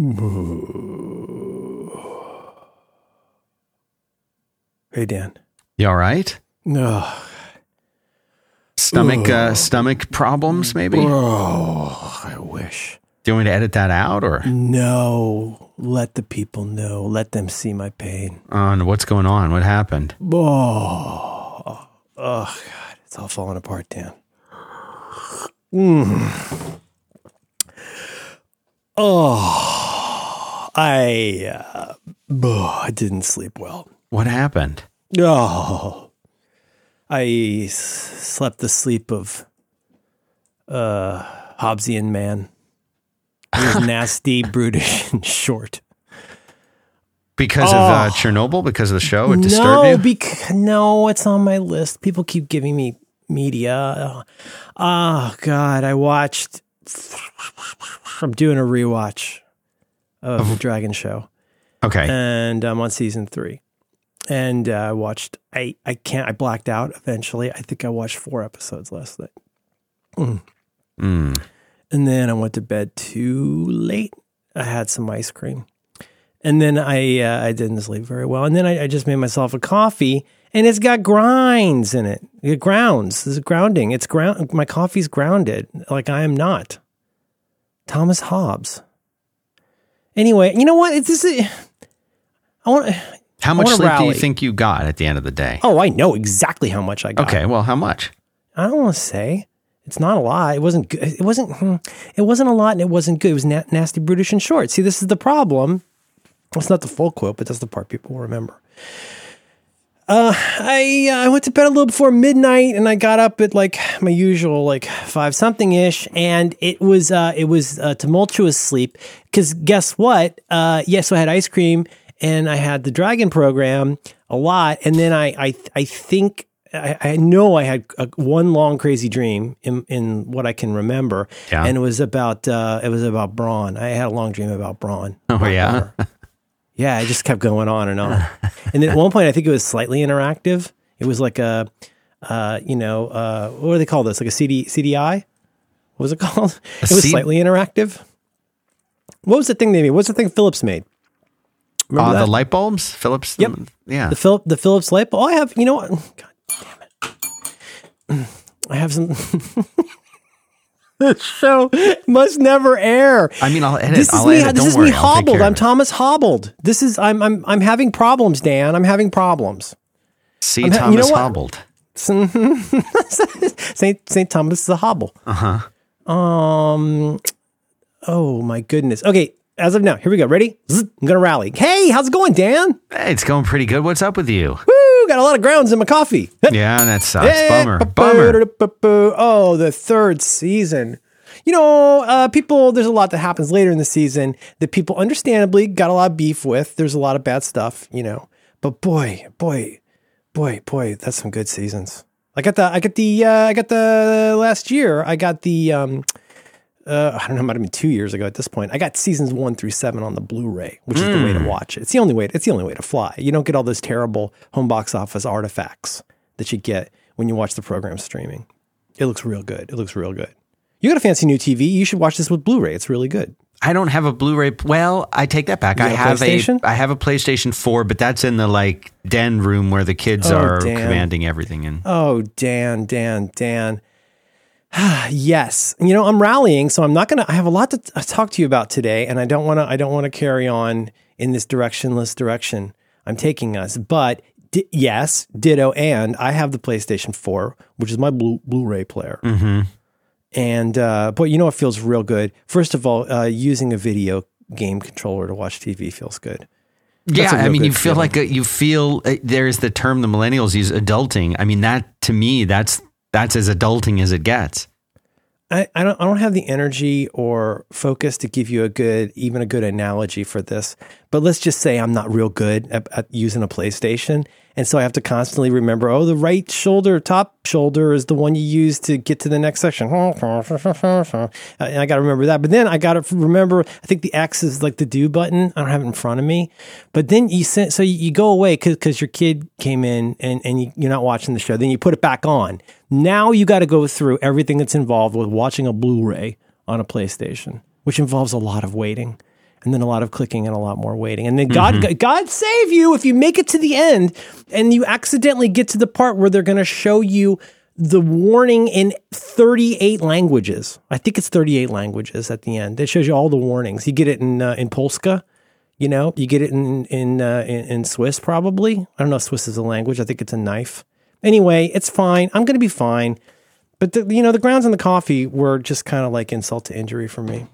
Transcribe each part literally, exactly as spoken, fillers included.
Hey, Dan. You all right? No. Stomach, uh, stomach problems, maybe? Oh, I wish. Do you want me to edit that out, or? No. Let the people know. Let them see my pain. Oh, and what's going on? What happened? Oh, oh, God. It's all falling apart, Dan. Mm. Oh, I, uh, oh, I didn't sleep well. What happened? Oh, I s- slept the sleep of uh, Hobbesian man. He was nasty, brutish, and short. Because oh. of uh, Chernobyl? Because of the show? It disturbed no, you? Bec- no, it's on my list. People keep giving me media. Oh, God. I watched... I'm doing a rewatch of, of the Dragon Show. Okay. And I'm on season three. And I uh, watched... I, I can't... I blacked out eventually. I think I watched four episodes last night. Mm. Mm. And then I went to bed too late. I had some ice cream. And then I uh, I didn't sleep very well. And then I, I just made myself a coffee, and it's got grinds in it. It grounds. This is grounding. It's ground. My coffee's grounded, like I am not. Thomas Hobbes. Anyway, you know what? It's this. I want. How I much wanna sleep rally. do you think you got at the end of the day? Oh, I know exactly how much I got. Okay, well, how much? I don't want to say. It's not a lot. It wasn't good. It wasn't. Hmm, it wasn't a lot, and it wasn't good. It was na- nasty, brutish, and short. See, this is the problem. It's not the full quote, but that's the part people remember. Uh, I uh, I went to bed a little before midnight, and I got up at like my usual, like five something ish, and it was uh, it was uh, tumultuous sleep. Because guess what? Uh, yes, so I had ice cream, and I had the Dragon program a lot, and then I I I think. I, I know I had a, one long crazy dream in, in what I can remember, yeah. and it was about uh, it was about Braun. I had a long dream about Braun. Oh yeah, yeah. It just kept going on and on. And then at one point, I think it was slightly interactive. It was like a, uh, you know, uh, what do they call this? Like a C D C D I? What was it called? A it was C- slightly interactive. What was the thing they made? What's the thing Philips made? Uh, the light bulbs, Philips. Yep. Yeah. The Phil the Philips light bulb. Oh, I have. You know what? God. Damn it. I have some. This show must never air. I mean, I'll edit. This is I'll me. edit. This Don't is worry. me I'll take hobbled. care I'm of it. Thomas hobbled. This is. I'm. I'm. I'm having problems, Dan. I'm having problems. See, I'm ha- Thomas you know what? hobbled. Saint Saint Thomas is a hobble. Uh huh. Um. Oh my goodness. Okay. As of now, here we go. Ready? Zzz, I'm gonna rally. Hey, how's it going, Dan? Hey, it's going pretty good. What's up with you? Woo! Got a lot of grounds in my coffee. Yeah, that sucks. Hey, Bummer. ba-boo, Bummer. ba-boo. Oh, the third season. You know, uh, people, there's a lot that happens later in the season that people understandably got a lot of beef with. There's a lot of bad stuff, you know. But boy, boy, boy, boy, that's some good seasons. I got the, I got the, uh, I got the last year. I got the, um, uh, I don't know, it might have been two years ago at this point. I got seasons one through seven on the Blu-ray, which is mm. the way to watch it. It's the only way. It's the only way to fly. You don't get all those terrible home box office artifacts that you get when you watch the program streaming. It looks real good. It looks real good. You got a fancy new T V. You should watch this with Blu-ray. It's really good. I don't have a Blu-ray. Well, I take that back. You I have a have PlayStation? a I have a PlayStation four, but that's in the like den room where the kids Oh, are Dan. commanding everything in. Oh, Dan, Dan, Dan. Yes. You know, I'm rallying, so I'm not going to, I have a lot to t- talk to you about today, and I don't want to, I don't want to carry on in this directionless direction I'm taking us. But di- yes, ditto. And I have the PlayStation four, which is my Blu- Blu-ray player. Mm-hmm. And, uh, but you know, it feels real good. First of all, uh, using a video game controller to watch T V feels good. That's Yeah, a real I mean, good you feel feeling. like a, you feel uh, there's the term the millennials use, adulting. I mean, that to me, that's that's as adulting as it gets. I, I don't I don't have the energy or focus to give you a good, even a good analogy for this. But let's just say I'm not real good at, at using a PlayStation. And so I have to constantly remember, oh, the right shoulder, top shoulder is the one you use to get to the next section. And I got to remember that. But then I got to remember, I think the X is like the do button. I don't have it in front of me. But then you send, so you go away because your kid came in and, and you, you're not watching the show. Then you put it back on. Now you got to go through everything that's involved with watching a Blu-ray on a PlayStation, which involves a lot of waiting. and then a lot of clicking and a lot more waiting. And then God, mm-hmm. God save you if you make it to the end and you accidentally get to the part where they're going to show you the warning in thirty-eight languages. I think it's thirty-eight languages at the end. It shows you all the warnings. You get it in uh, in Polska, you know, you get it in in, uh, in in Swiss probably. I don't know if Swiss is a language. I think it's a knife. Anyway, it's fine. I'm going to be fine. But the, you know, the grounds and the coffee were just kind of like insult to injury for me.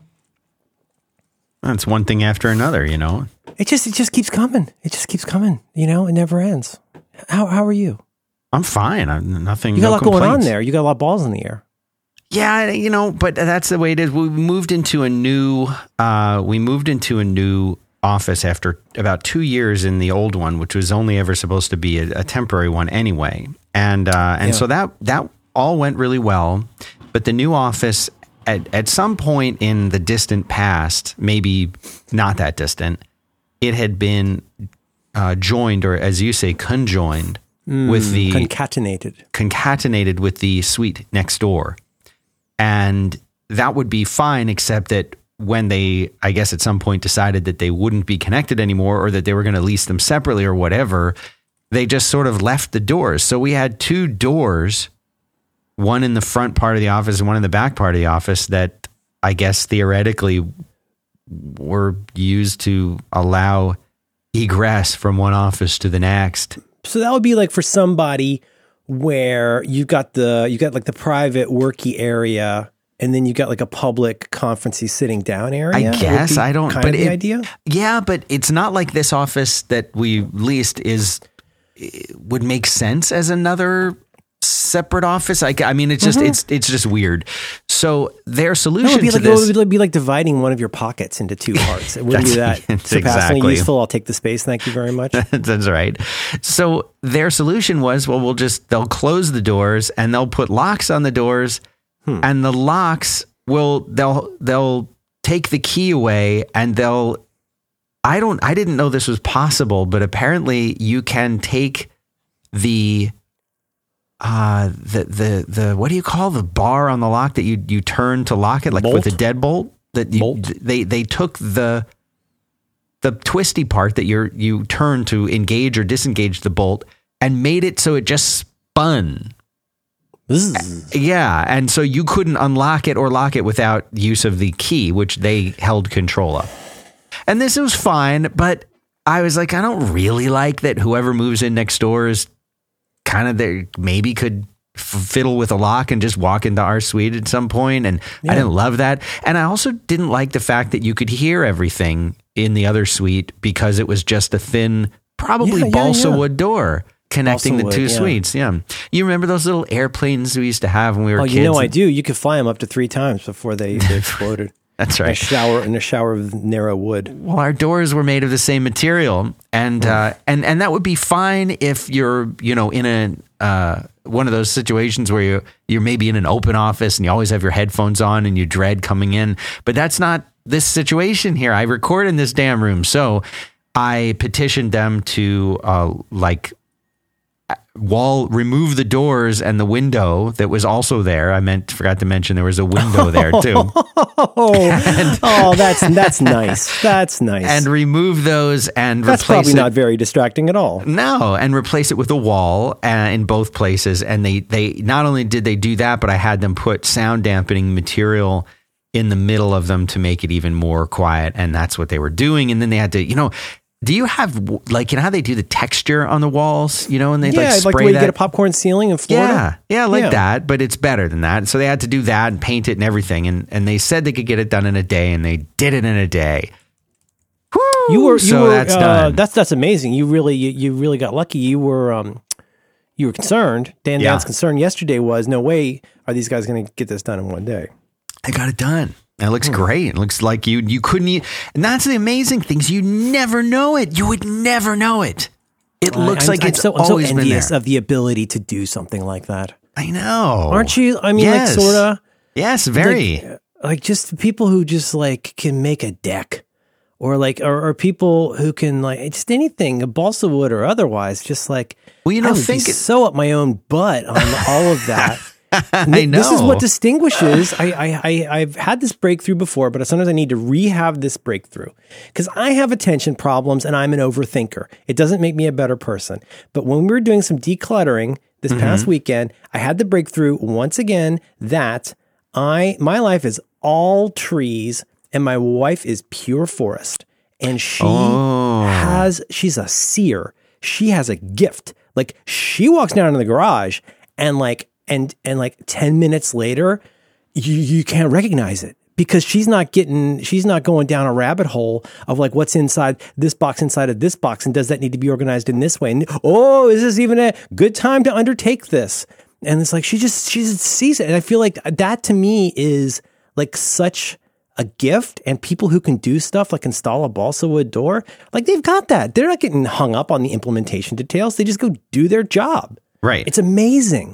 That's one thing after another, you know. It just it just keeps coming. It just keeps coming. You know, it never ends. How how are you? I'm fine. I'm nothing. You got no a lot complaints. going on there. You got a lot of balls in the air. Yeah, you know, but that's the way it is. We moved into a new. Uh, we moved into a new office after about two years in the old one, which was only ever supposed to be a, a temporary one anyway. And uh, and yeah. so that that all went really well. But the new office, at at some point in the distant past, maybe not that distant, it had been uh, joined, or as you say, conjoined. Mm, with the concatenated concatenated with the suite next door. And that would be fine, except that when they, I guess at some point decided that they wouldn't be connected anymore, or that they were going to lease them separately or whatever, they just sort of left the doors. So we had two doors, one in the front part of the office and one in the back part of the office, that I guess theoretically were used to allow egress from one office to the next. So that would be like for somebody where you got the you got like the private worky area, and then you got like a public conferencey sitting down area. I guess I don't. Kind but of the it, idea. Yeah, but it's not like this office that we leased is would make sense as another separate office. I, I mean, it's just mm-hmm. it's it's just weird. So their solution no, it'd be to like, this it would be like dividing one of your pockets into two parts. It wouldn't be that surpassingly exactly. useful. I'll take the space. Thank you very much. That's right. So their solution was, well, we'll just they'll close the doors and they'll put locks on the doors, hmm. and the locks will they'll they'll take the key away and they'll. I don't. I didn't know this was possible, but apparently you can take the. Uh, the, the, the, what do you call the bar on the lock that you, you turn to lock it, like bolt? with a deadbolt that you, bolt. they, they took the, the twisty part that you're, you turn to engage or disengage the bolt and made it so it just spun. Zzz. Yeah. And so you couldn't unlock it or lock it without use of the key, which they held control of. And this was fine, but I was like, I don't really like that whoever moves in next door is kind of there, maybe could f- fiddle with a lock and just walk into our suite at some point. And yeah. I didn't love that. And I also didn't like the fact that you could hear everything in the other suite because it was just a thin, probably yeah, balsa yeah, yeah. wood door connecting balsa the two wood, yeah. suites. Yeah. You remember those little airplanes we used to have when we were oh, kids? You know, I do. You could fly them up to three times before they, they exploded. That's right. In a shower in a shower of narrow wood. Well, our doors were made of the same material, and mm. uh, and and that would be fine if you're you know in a uh, one of those situations where you you're maybe in an open office and you always have your headphones on and you dread coming in. But that's not this situation here. I record in this damn room, so I petitioned them to uh, like. wall remove the doors and the window that was also there. I meant forgot to mention there was a window there too. and, oh, that's that's nice. That's nice. And remove those and that's replace probably it. Not very distracting at all. No, and replace it with a wall uh, in both places. And they they not only did they do that, but I had them put sound dampening material in the middle of them to make it even more quiet. And that's what they were doing. And then they had to, you know. Do you have, like, you know how they do the texture on the walls, you know, and they yeah, like spray like the way that? you get a popcorn ceiling in Florida? Yeah, yeah, like yeah. that, but it's better than that. So they had to do that and paint it and everything, and, and they said they could get it done in a day, and they did it in a day. Woo! You were, you so were, that's uh, done. That's that's amazing. You really, you, you really got lucky. You were, um, you were concerned. Dan yeah. Dan's concern yesterday was, no way are these guys going to get this done in one day. They got it done. It looks hmm. great. It looks like you you couldn't eat. And that's the amazing things. You never know it. You would never know it. It uh, looks I'm, like I'm it's so, I'm always so been envious there. of the ability to do something like that. I know. Aren't you? I mean, yes. like, sort of. Yes, very. Like, like just people who just like can make a deck, or like, or, or people who can like just anything, a balsa wood or otherwise. Just like, well, you know, I would think be it, so up my own butt on all of that. I know. This is what distinguishes. I, I, I, I've had this breakthrough before, but sometimes I need to rehab this breakthrough because I have attention problems and I'm an overthinker. It doesn't make me a better person. But when we were doing some decluttering this mm-hmm. past weekend, I had the breakthrough once again that I my life is all trees and my wife is pure forest. And she oh. has, she's a seer. She has a gift. Like she walks down in the garage and like, and, and like ten minutes later, you, you can't recognize it because she's not getting, she's not going down a rabbit hole of like what's inside this box, inside of this box. And does that need to be organized in this way? And oh, is this even a good time to undertake this? And it's like, she just, she just sees it. And I feel like that to me is like such a gift, and people who can do stuff like install a balsa wood door, like they've got that. They're not getting hung up on the implementation details. They just go do their job. Right. It's amazing.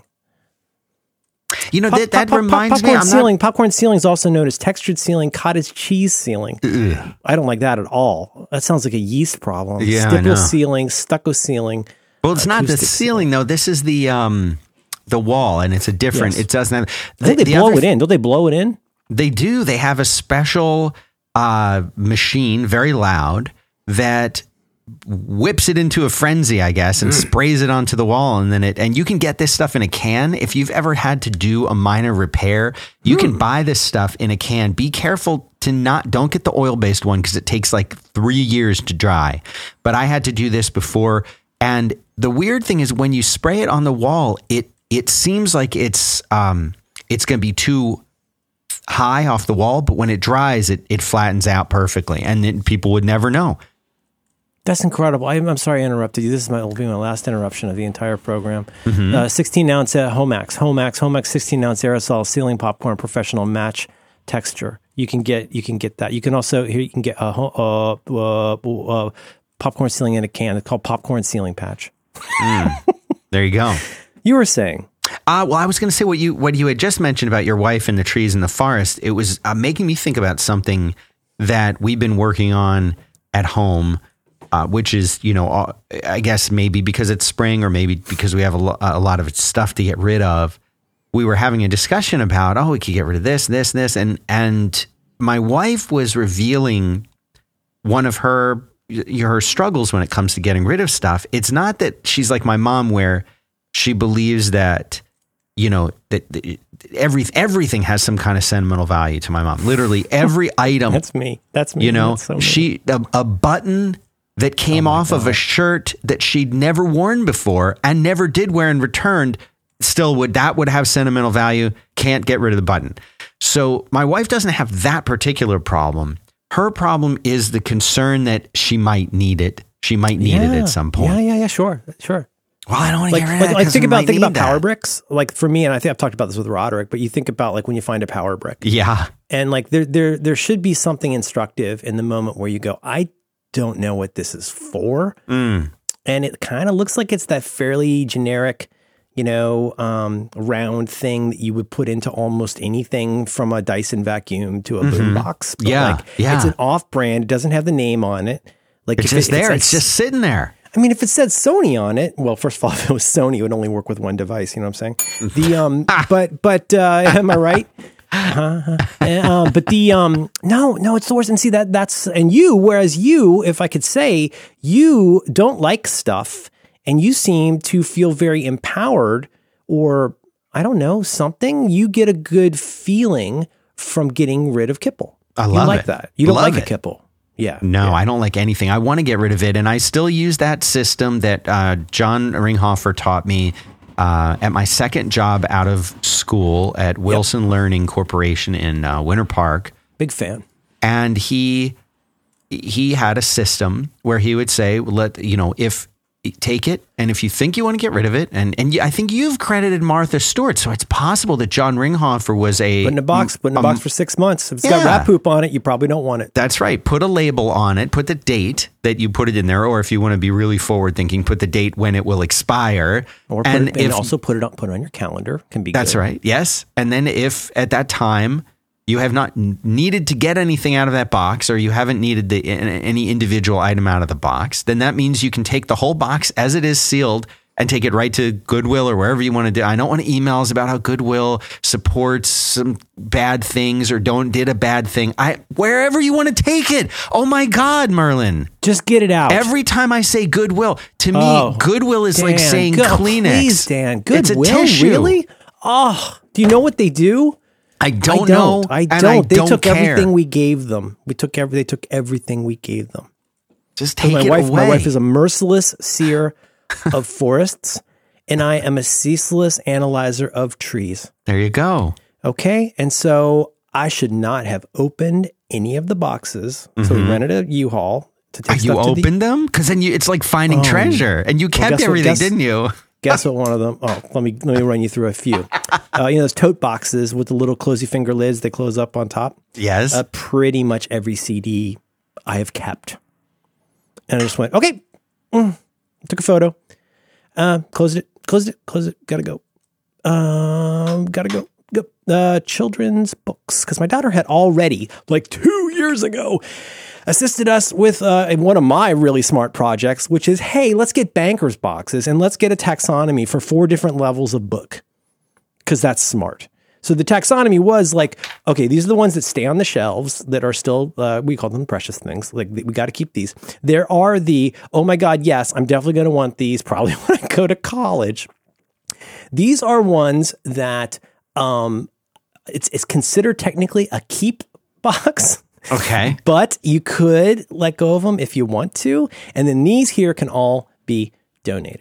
You know, pop, that, that pop, reminds pop, popcorn me. I'm ceiling, not... Popcorn ceiling is also known as textured ceiling, cottage cheese ceiling. Ugh. I don't like that at all. That sounds like a yeast problem. Yeah, Stipple I know. ceiling, stucco ceiling. Well, it's not the ceiling, ceiling though. This is the um the wall, and it's a different. Yes. It doesn't have. I think the, they the blow other, it in. Don't they blow it in? They do. They have a special uh, machine, very loud, that whips it into a frenzy, I guess, and sprays it onto the wall. And then it, and you can get this stuff in a can. If you've ever had to do a minor repair, you mm. can buy this stuff in a can. Be careful to not, don't get the oil-based one because it takes like three years to dry. But I had to do this before. And the weird thing is when you spray it on the wall, it, it seems like it's, um, it's going to be too high off the wall, but when it dries, it, it flattens out perfectly, and then people would never know. That's incredible. I'm, I'm sorry I interrupted you. This is my, will be my last interruption of the entire program. Mm-hmm. Uh, sixteen ounce uh, Homax, Homax, Homax, sixteen ounce aerosol ceiling popcorn professional match texture. You can get you can get that. You can also here you can get a uh, uh, uh, popcorn ceiling in a can. It's called popcorn ceiling patch. Mm. There you go. You were saying. Uh, well, I was going to say what you what you had just mentioned about your wife and the trees in the forest. It was uh, making me think about something that we've been working on at home, uh, which is, you know, uh, I guess maybe because it's spring or maybe because we have a, lo- a lot of stuff to get rid of. We were having a discussion about, oh, we could get rid of this, this, this. And, and my wife was revealing one of her, her struggles when it comes to getting rid of stuff. It's not that she's like my mom where she believes that, you know, that, that every, everything has some kind of sentimental value to my mom. Literally every item. That's me. That's me. You know, so she, a, a button that came oh off God. of a shirt that she'd never worn before and never did wear and returned, still would, that would have sentimental value. Can't get rid of the button. So my wife doesn't have that particular problem. Her problem is the concern that she might need it. She might need yeah. it at some point. Yeah, yeah, yeah, sure, sure. Well, I don't want to like, get rid like, of that. Like think about think about that. power bricks. Like for me, and I think I've talked about this with Roderick, but you think about like when you find a power brick. Yeah. And like there there there should be something instructive in the moment where you go, I don't know what this is for. Mm. And it kind of looks like it's that fairly generic, you know, um, round thing that you would put into almost anything from a Dyson vacuum to a mm-hmm. boombox. But yeah, like, yeah. It's an off-brand. It doesn't have the name on it. Like it's just it, there. It's, it's just sitting there. I mean, if it said Sony on it, well, first of all, if it was Sony, it would only work with one device. You know what I'm saying? The um, but but uh, am I right? Uh-huh. uh, but the um, no, no, it's the worst. And see that that's and you. Whereas you, if I could say, you don't like stuff, and you seem to feel very empowered, or I don't know, something. You get a good feeling from getting rid of Kipple. I love you like it. that. You don't love like it. a Kipple. Yeah. No, yeah. I don't like anything. I want to get rid of it. And I still use that system that uh, John Ringhofer taught me uh, at my second job out of school at Wilson yep. Learning Corporation in uh, Winter Park. Big fan. And he he had a system where he would say, let you know, if take it, and if you think you want to get rid of it, and and I think you've credited Martha Stewart, so it's possible that John Ringhofer was a put in a box, put in a um, box for six months. If it's yeah. got rat poop on it, you probably don't want it. That's right. Put a label on it. Put the date that you put it in there, or if you want to be really forward thinking, put the date when it will expire, or put and, it, if, and also put it on put it on your calendar. Can be that's good. right. Yes, and then if at that time you have not needed to get anything out of that box, or you haven't needed the, any individual item out of the box, then that means you can take the whole box as it is sealed, and take it right to Goodwill or wherever you want to do. I don't want emails about how Goodwill supports some bad things or don't did a bad thing. I wherever you want to take it. Oh my God, Merlin. Just get it out. Every time I say Goodwill, to me, Oh, Goodwill is Dan, like saying go- Kleenex. Please, Dan. It's a Goodwill, tissue. really? Oh, do you know what they do? I don't, I don't. know. I and don't. I they don't took care. everything we gave them. We took every. They took everything we gave them. Just take my it wife, away. my wife is a merciless seer of forests, and I am a ceaseless analyzer of trees. There you go. Okay, and so I should not have opened any of the boxes. So we rented a U-Haul to take Mm-hmm. You stuff to the. opened them? Because then you, it's like finding treasure. And you kept guess what- everything, guess- didn't you? Guess what one of them? Oh, let me let me run you through a few. Uh, you know those tote boxes with the little closey finger lids. They close up on top. Yes. Uh, pretty much every C D I have kept. And I just went, okay, mm. took a photo, uh, closed it, closed it, closed it, gotta go. Um, gotta go. Go. Uh, children's books. Because my daughter had already, like two years ago, assisted us with uh, one of my really smart projects, which is, hey, let's get bankers boxes and let's get a taxonomy for four different levels of book. Because that's smart. So the taxonomy was like, okay, these are the ones that stay on the shelves that are still, uh, we call them precious things. Like we got to keep these. There are the, oh my God, yes, I'm definitely going to want these probably when I go to college. These are ones that um, it's, it's considered technically a keep box. Okay. But you could let go of them if you want to. And then these here can all be donated.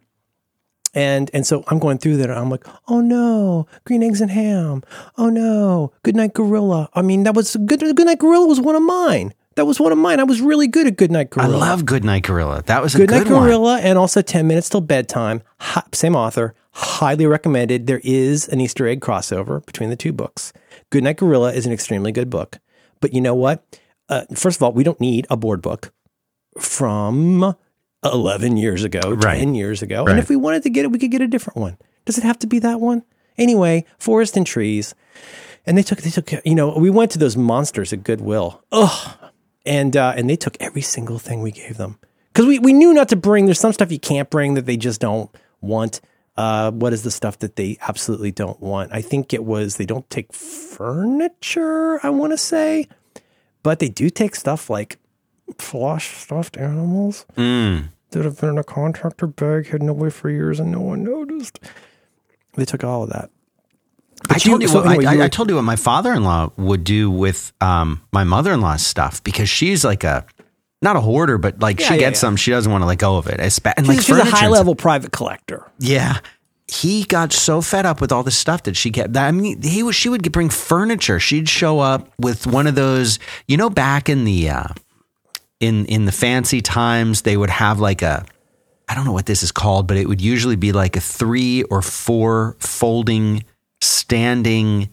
And and so I'm going through that and I'm like, oh no, green eggs and ham. Oh no, Goodnight Gorilla. I mean, that was good. Goodnight Gorilla was one of mine. That was one of mine. I was really good at Goodnight I Gorilla. love Goodnight Gorilla. That was a Goodnight good one. Gorilla and also ten minutes Till Bedtime. Hi, same author. Highly recommended. There is an Easter egg crossover between the two books. Goodnight Gorilla is an extremely good book. But you know what? Uh, first of all, we don't need a board book from eleven years ago, Right. ten years ago. Right. And if we wanted to get it, we could get a different one. Does it have to be that one? Anyway, Forest and Trees. And they took, they took, you know, we went to those monsters at Goodwill. Ugh. And, uh, and they took every single thing we gave them. Because we, we knew not to bring, there's some stuff you can't bring that they just don't want. Uh, what is the stuff that they absolutely don't want? I think it was, they don't take furniture, I want to say. But they do take stuff like plush stuffed animals Mm. that have been in a contractor bag hidden away for years and no one noticed. They took all of that. I told you, so what, anyway, I, you I, were- I told you what my father-in-law would do with um, my mother-in-law's stuff because she's like a, not a hoarder, but like Yeah, she yeah, gets yeah. some, she doesn't want to let go of it. It's ba- and She's, like she's a furniture and high level private collector. Yeah. He got so fed up with all the stuff that she kept. I mean, he was, she would bring furniture. She'd show up with one of those, you know, back in the, uh, in, in the fancy times, they would have like a, I don't know what this is called, but it would usually be like a three or four folding, standing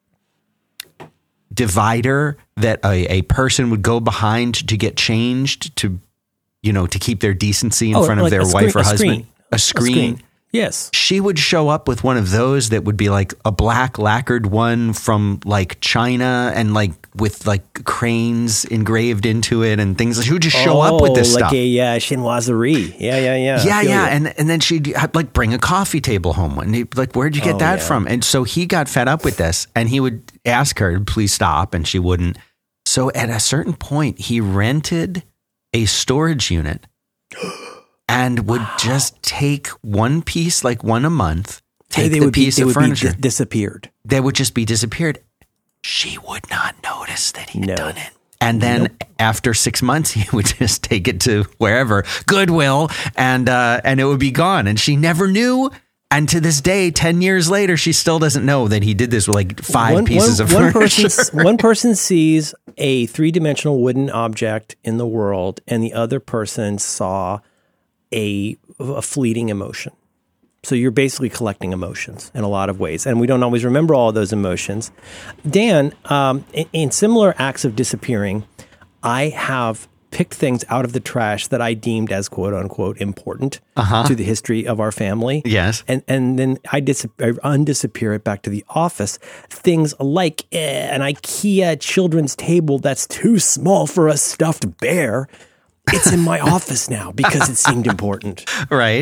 divider that a, a person would go behind to get changed to, you know, to keep their decency in Oh, front of like their a wife screen- or a husband. screen. A A screen. screen. Yes. She would show up with one of those that would be like a black lacquered one from like China and like with like cranes engraved into it and things. She would just show up with this like stuff. a uh, chinoiserie. Yeah, yeah, yeah. I Yeah, feel yeah, you. and and then she'd have, like bring a coffee table home, and he'd, like, where'd you get Oh, that yeah. from? And so he got fed up with this, and he would ask her, "Please stop," and she wouldn't. So at a certain point, he rented a storage unit, and would just take one piece, like one a month, take they the would be, piece they of would furniture. be di- disappeared. They would just be disappeared. She would not notice that he had No. done it. And then after six months, he would just take it to wherever, Goodwill, and uh, and it would be gone. And she never knew. And to this day, ten years later, she still doesn't know that he did this with like five One- pieces one- of one furniture. person, one person sees a three-dimensional wooden object in the world, and the other person saw a, a fleeting emotion. So you're basically collecting emotions in a lot of ways, and we don't always remember all of those emotions. Dan, um, in, in similar acts of disappearing, I have picked things out of the trash that I deemed as quote unquote important to the history of our family. Yes. And and then I dis- I undisappear it back to the office. Things like eh, an IKEA children's table that's too small for a stuffed bear. It's in my office now because it seemed important. Right.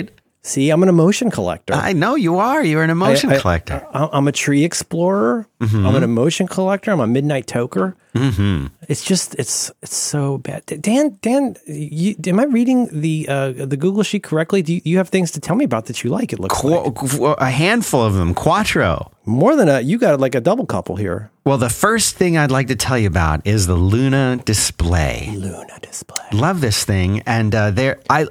See, I'm an emotion collector. I know you are. You're an emotion I, I, collector. I, I'm a tree explorer. Mm-hmm. I'm an emotion collector. I'm a midnight toker. Mm-hmm. It's just, it's it's so bad. Dan, Dan, you, am I reading the uh, the Google sheet correctly? Do you, you have things to tell me about that you like? It looks Qu- like a handful of them. Quattro. More than a. You got like a double couple here. Well, the first thing I'd like to tell you about is the Luna display. Luna display. Love this thing, and uh, there I.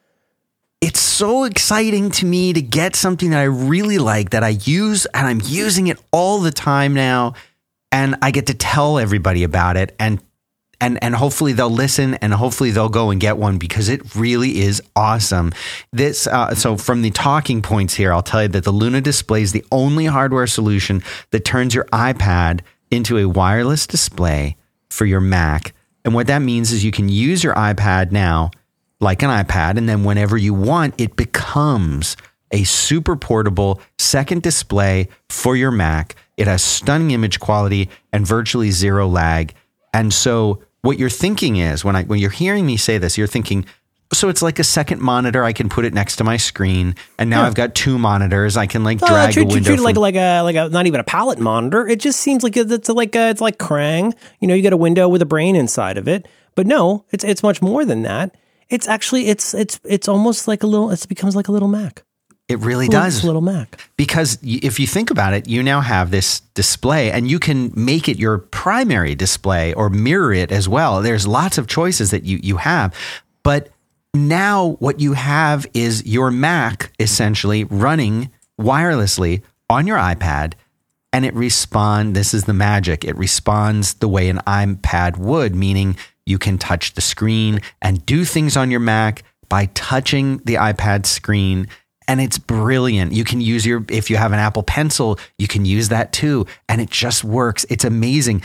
It's so exciting to me to get something that I really like, that I use, and I'm using it all the time now, and I get to tell everybody about it, and and and hopefully they'll listen, and hopefully they'll go and get one, because it really is awesome. This uh, so from the talking points here, I'll tell you that the Luna display is the only hardware solution that turns your iPad into a wireless display for your Mac, and what that means is you can use your iPad now like an iPad, and then whenever you want, it becomes a super portable second display for your Mac. It has stunning image quality and virtually zero lag. And so what you're thinking is, when I when you're hearing me say this, you're thinking, so it's like a second monitor. I can put it next to my screen, and now yeah. I've got two monitors. I can like drag uh, treat, a window. Treat it like like a like a not even a palette monitor. It just seems like it's like a, it's like Krang. You know, you got a window with a brain inside of it. But no, it's it's much more than that. It's actually, it's it's it's almost like a little, it becomes like a little Mac. It really it's does. A little Mac. Because if you think about it, you now have this display, and you can make it your primary display or mirror it as well. There's lots of choices that you, you have. But now what you have is your Mac essentially running wirelessly on your iPad, and it responds, this is the magic, it responds the way an iPad would, meaning you can touch the screen and do things on your Mac by touching the iPad screen. And it's brilliant. You can use your, if you have an Apple Pencil, you can use that too. And it just works. It's amazing.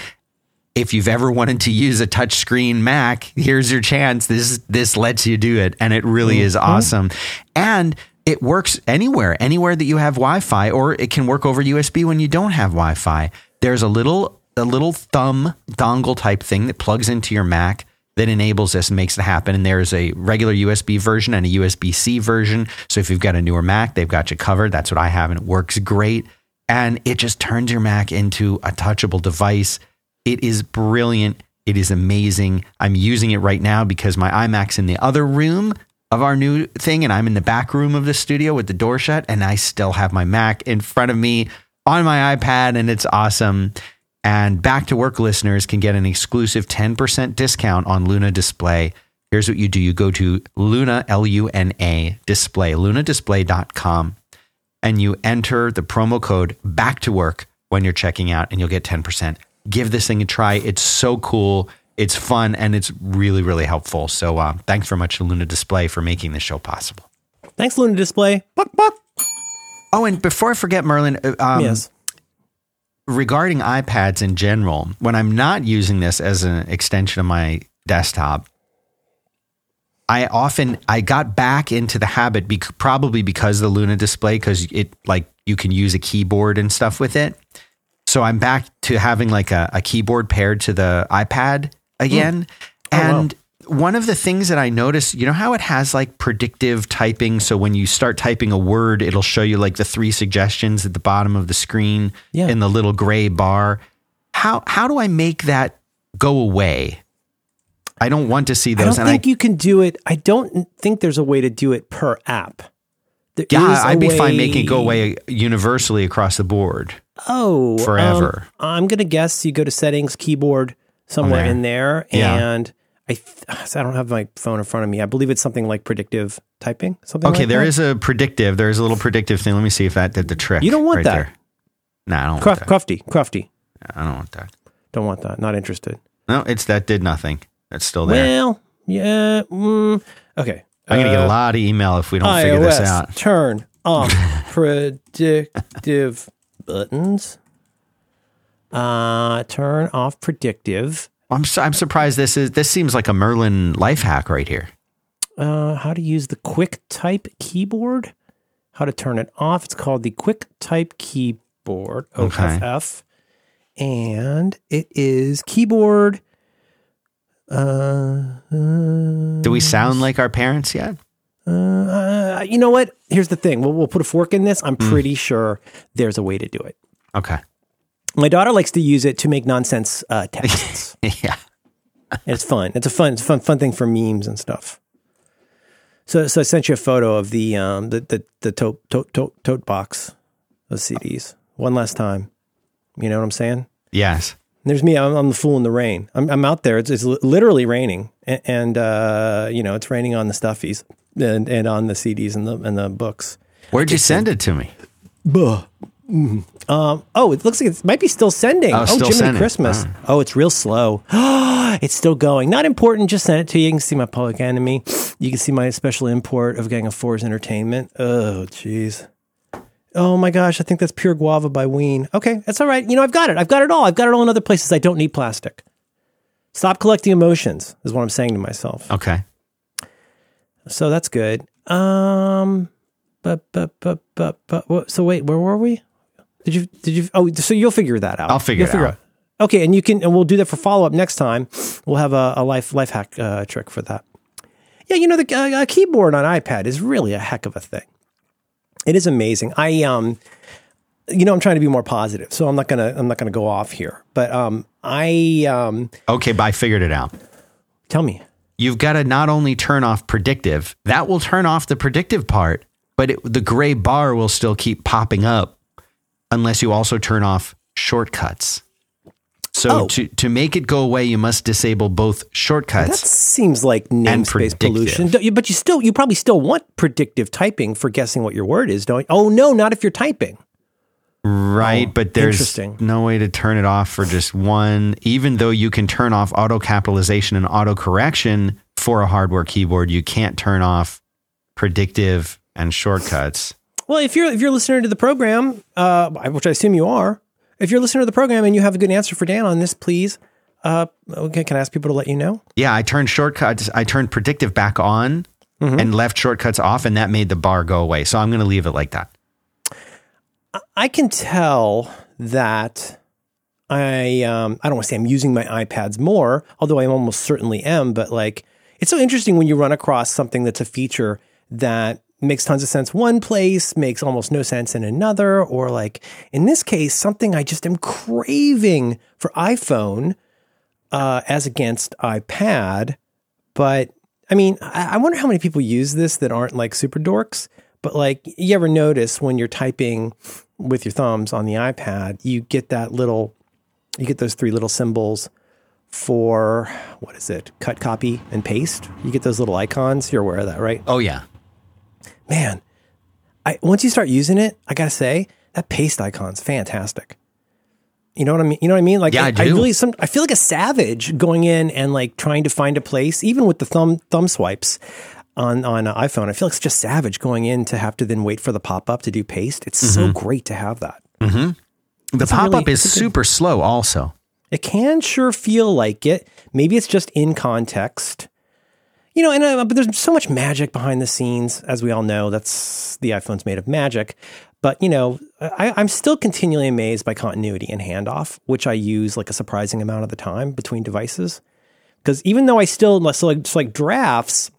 If you've ever wanted to use a touchscreen Mac, here's your chance. This, this lets you do it. And it really mm-hmm. is awesome. And it works anywhere, anywhere that you have Wi-Fi, or it can work over U S B when you don't have Wi-Fi. There's a little a little thumb dongle type thing that plugs into your Mac that enables this and makes it happen. And there's a regular U S B version and a U S B C version. So if you've got a newer Mac, they've got you covered. That's what I have, and it works great. And it just turns your Mac into a touchable device. It is brilliant. It is amazing. I'm using it right now because my iMac's in the other room of our new thing, and I'm in the back room of the studio with the door shut, and I still have my Mac in front of me on my iPad, and it's awesome. And Back to Work listeners can get an exclusive ten percent discount on Luna Display. Here's what you do. You go to Luna, L U N A, display, luna display dot com, and you enter the promo code Back to Work when you're checking out, and you'll get ten percent. Give this thing a try. It's so cool. It's fun, and it's really, really helpful. So uh, thanks very much to Luna Display for making this show possible. Thanks, Luna Display. Buck, buck. Oh, and before I forget, Merlin, um, yes. regarding iPads in general, when I'm not using this as an extension of my desktop, I often, I got back into the habit, bec- probably because of the Luna Display, because it, like, you can use a keyboard and stuff with it. So I'm back to having like a, a keyboard paired to the iPad again. Mm. Oh, and wow. One of the things that I noticed, you know how it has like predictive typing? So when you start typing a word, it'll show you like the three suggestions at the bottom of the screen yeah. in the little gray bar. How how do I make that go away? I don't want to see those. I don't and think I, you can do it. I don't think there's a way to do it per app. There yeah, I'd be way... fine making it go away universally across the board. Oh, forever. Um, I'm going to guess you go to settings, keyboard, somewhere there. in there. Yeah. And I th- I don't have my phone in front of me. I believe it's something like predictive typing. Something okay, like there that. is a predictive. There is a little predictive thing. Let me see if that did the trick. You don't want right that. There. No, I don't Cruft, want that. Crufty, Crufty. I don't want that. Don't want that. Not interested. No, it's that did nothing. That's still there. Well, yeah. Mm, okay. I'm going to uh, get a lot of email if we don't iOS, figure this out. Turn off predictive buttons. Uh, turn off predictive. I'm su- I'm surprised this is this seems like a Merlin life hack right here. Uh, how to use the Quick Type keyboard? How to turn it off? It's called the Quick Type keyboard. O F F, okay. And it is keyboard. Uh, uh, Do we sound like our parents yet? Uh, you know what? Here's the thing. We'll, we'll put a fork in this. I'm pretty mm. sure there's a way to do it. Okay. My daughter likes to use it to make nonsense uh, texts. Yeah. And it's fun. It's a fun, it's a fun, fun thing for memes and stuff. So, so I sent you a photo of the um the the, the tote, tote tote tote box of C Ds. One last time. You know what I'm saying? Yes. And there's me. I'm, I'm the fool in the rain. I'm, I'm out there. It's, it's literally raining, and, and uh, you know it's raining on the stuffies and, and on the C Ds and the and the books. Where'd you send it to me? Buh. Mm. Um, oh, it looks like it might be still sending. Oh, oh still Jiminy sending. Christmas. Oh. oh, it's real slow. It's still going. Not important. Just send it to you. You can see my Public Enemy. You can see my special import of Gang of Fours Entertainment. Oh, jeez. Oh my gosh, I think that's Pure Guava by Ween. Okay, that's all right. You know, I've got it. I've got it all. I've got it all in other places. I don't need plastic. Stop collecting emotions is what I'm saying to myself. Okay. So that's good. Um, but, but, but, but, but, what, so wait, where were we? Did you, did you, oh, so you'll figure that out. I'll figure you'll it figure out. out. Okay, and you can, and we'll do that for follow-up next time. We'll have a, a life, life hack uh, trick for that. Yeah, you know, the uh, a keyboard on iPad is really a heck of a thing. It is amazing. I, um, you know, I'm trying to be more positive, so I'm not gonna, I'm not gonna go off here. But um, I, um, okay, but I figured it out. Tell me. You've got to not only turn off predictive, that will turn off the predictive part, but it, the gray bar will still keep popping up unless you also turn off shortcuts. So oh. to, to make it go away, you must disable both shortcuts. That seems like namespace pollution. Don't you, but you still, you probably still want predictive typing for guessing what your word is, don't you? Oh, no, not if you're typing. Right, oh, but there's no way to turn it off for just one, even though you can turn off auto capitalization and auto correction for a hardware keyboard, you can't turn off predictive and shortcuts. Well, if you're, if you're listening to the program, uh, which I assume you are, if you're listening to the program and you have a good answer for Dan on this, please, uh, okay, can I ask people to let you know? Yeah, I turned shortcuts, I turned predictive back on mm-hmm. and left shortcuts off, and that made the bar go away. So I'm going to leave it like that. I can tell that I, um, I don't want to say I'm using my iPads more, although I almost certainly am, but like, it's so interesting when you run across something that's a feature that makes tons of sense one place, makes almost no sense in another, or like in this case, something I just am craving for iPhone uh, as against iPad. But I mean, I, I wonder how many people use this that aren't like super dorks, but like you ever notice when you're typing with your thumbs on the iPad, you get that little, you get those three little symbols for, what is it? Cut, copy, and paste. You get those little icons. You're aware of that, right? Oh yeah. Man, I once you start using it, I gotta say that paste icon's fantastic. You know what I mean? You know what I mean? Like, yeah, I, I, do. I really, some, I feel like a savage going in and like trying to find a place, even with the thumb thumb swipes on on an iPhone. I feel like it's just savage going in to have to then wait for the pop up to do paste. It's mm-hmm. so great to have that. Mm-hmm. The pop up really, is super good, slow. Also, it can sure feel like it. Maybe it's just in context. You know, and uh, but there's so much magic behind the scenes, as we all know. That's the iPhone's made of magic. But you know, I, I'm still continually amazed by continuity and handoff, which I use like a surprising amount of the time between devices. Because even though I still so like, so like drafts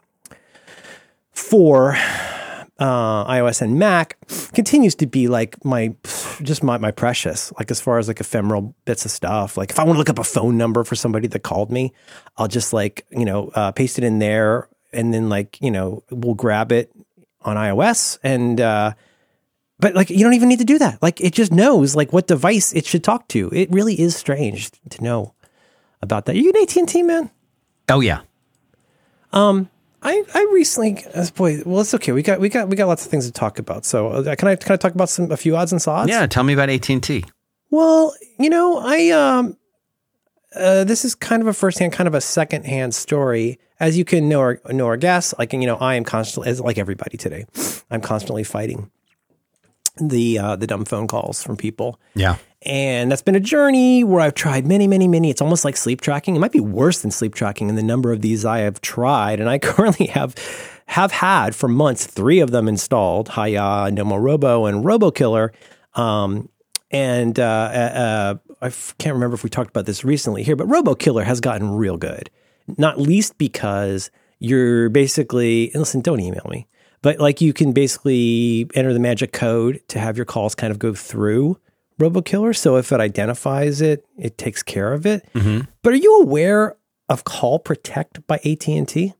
for uh, iOS and Mac continues to be like my just my my precious. Like as far as like ephemeral bits of stuff. Like if I want to look up a phone number for somebody that called me, I'll just like you know uh, paste it in there, and then like you know we'll grab it on iOS and. Uh, But like, you don't even need to do that. Like, it just knows like what device it should talk to. It really is strange to know about that. Are you an A T and T man? Oh yeah. Um, I I recently, uh, boy, well, it's okay. We got we got we got lots of things to talk about. So uh, can I can I talk about some a few odds and sods? Yeah, tell me about A T and T. Well, you know, I um, uh, this is kind of a firsthand, kind of a secondhand story. As you can know, our know our guests, like you know, I am constantly, as like everybody today, I'm constantly fighting the uh, the dumb phone calls from people. Yeah. And that's been a journey where I've tried many, many, many. It's almost like sleep tracking. It might be worse than sleep tracking in the number of these I have tried. And I currently have have had for months three of them installed, Hiya, Nomorobo, and RoboKiller. Um, and uh, uh, I f- can't remember if we talked about this recently here, but RoboKiller has gotten real good. Not least because you're basically, and listen, don't email me. But like you can basically enter the magic code to have your calls kind of go through RoboKiller. So if it identifies it, it takes care of it. Mm-hmm. But are you aware of Call Protect by A T and T?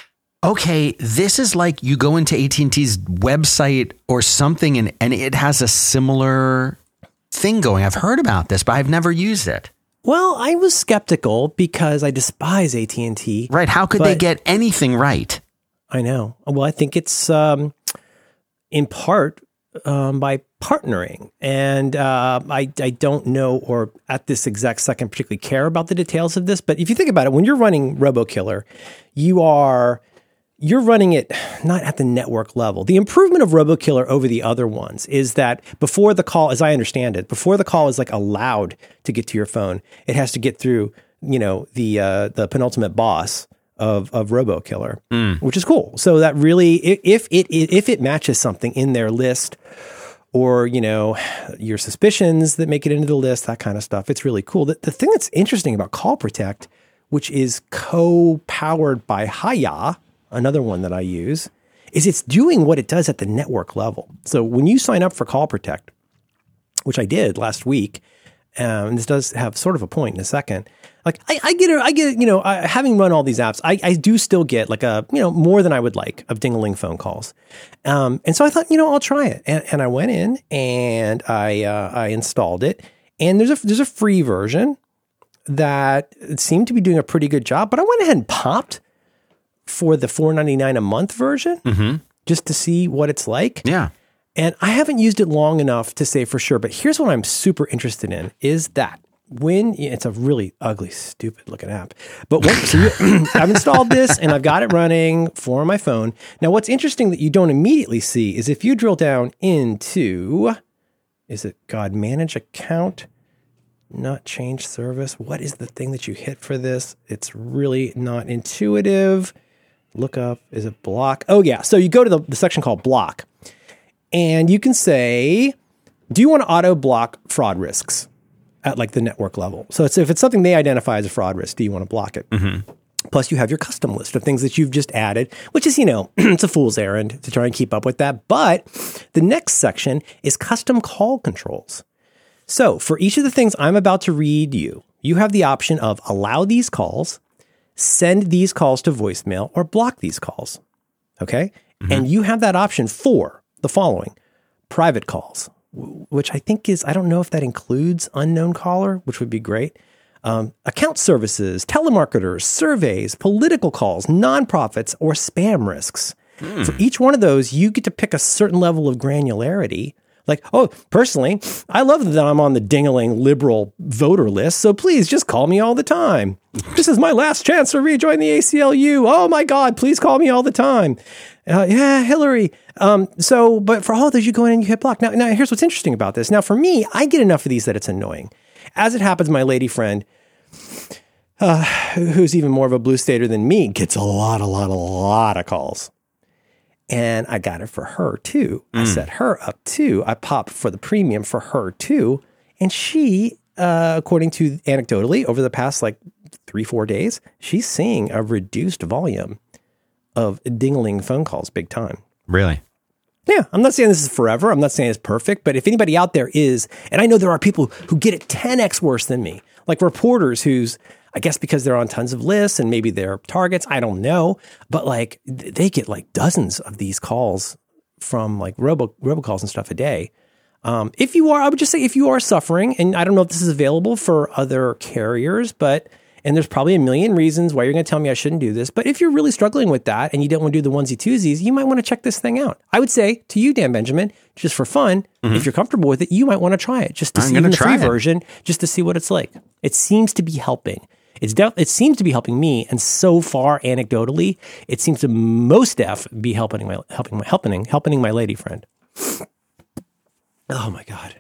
Okay, this is like you go into A T and T's website or something and, and it has a similar thing going. I've heard about this, but I've never used it. Well, I was skeptical because I despise A T and T. Right. How could they get anything right? I know. Well, I think it's um, in part um, by partnering. And uh, I, I don't know, or at this exact second particularly care about the details of this. But if you think about it, when you're running RoboKiller, you are... You're running it not at the network level. The improvement of RoboKiller over the other ones is that before the call, as I understand it, before the call is like allowed to get to your phone, it has to get through, you know, the uh, the penultimate boss of of RoboKiller, mm. which is cool. So that really, if it if it matches something in their list, or you know, your suspicions that make it into the list, that kind of stuff, it's really cool. The, the thing that's interesting about Call Protect, which is co-powered by Hiya, another one that I use, is it's doing what it does at the network level. So when you sign up for Call Protect, which I did last week, um, this does have sort of a point in a second. Like I, I get, a, I get, you know, I, having run all these apps, I, I do still get like a, you know, more than I would like of ding-a-ling phone calls. Um, and so I thought, you know, I'll try it, and, and I went in and I, uh, I installed it, and there's a there's a free version that seemed to be doing a pretty good job, but I went ahead and popped for the four ninety-nine a month version, mm-hmm. just to see what it's like. Yeah. And I haven't used it long enough to say for sure, but here's what I'm super interested in is that when it's a really ugly, stupid looking app, but when, so you, I've installed this and I've got it running for my phone. Now, what's interesting that you don't immediately see is if you drill down into, is it God manage account, not change service? What is the thing that you hit for this? It's really not intuitive. Look up, is it block? Oh yeah. So you go to the, the section called block and you can say, do you want to auto block fraud risks at like the network level? So it's, if it's something they identify as a fraud risk, do you want to block it? Mm-hmm. Plus you have your custom list of things that you've just added, which is, you know, it's a fool's errand to try and keep up with that. But the next section is custom call controls. So for each of the things I'm about to read you, you have the option of allow these calls, send these calls to voicemail, or block these calls. Okay? Mm-hmm. And you have that option for the following: private calls, which I think is, I don't know if that includes unknown caller, which would be great. Um, account services, telemarketers, surveys, political calls, nonprofits, or spam risks. Mm. For each one of those, you get to pick a certain level of granularity. Like, oh, personally, I love that I'm on the ding-a-ling liberal voter list, so please just call me all the time. This is my last chance to rejoin the A C L U. Oh my God, please call me all the time. Uh, yeah, Hillary. Um, so, but for all of those, you go in and you hit block. Now, now, here's what's interesting about this. Now, for me, I get enough of these that it's annoying. As it happens, my lady friend, uh, who's even more of a blue stater than me, gets a lot, a lot, a lot of calls. And I got it for her too. Mm. I set her up too. I popped for the premium for her too. And she, uh, according to anecdotally, over the past like three, four days, she's seeing a reduced volume of ding-a-ling phone calls big time. Really? Yeah. I'm not saying this is forever. I'm not saying it's perfect. But if anybody out there is, and I know there are people who get it ten x worse than me, like reporters who's, I guess because they're on tons of lists and maybe they're targets, I don't know. But like they get like dozens of these calls from like robo robocalls and stuff a day. Um, if you are, I would just say if you are suffering, and I don't know if this is available for other carriers, but, and there's probably a million reasons why you're going to tell me I shouldn't do this. But if you're really struggling with that and you don't want to do the onesie twosies, you might want to check this thing out. I would say to you, Dan Benjamin, just for fun, mm-hmm. if you're comfortable with it, you might want to try it just to I'm see even the free it. version, just to see what it's like. It seems to be helping. It's def- it seems to be helping me, and so far, anecdotally, it seems to most def be helping my helping my helping helping my lady friend. Oh my God!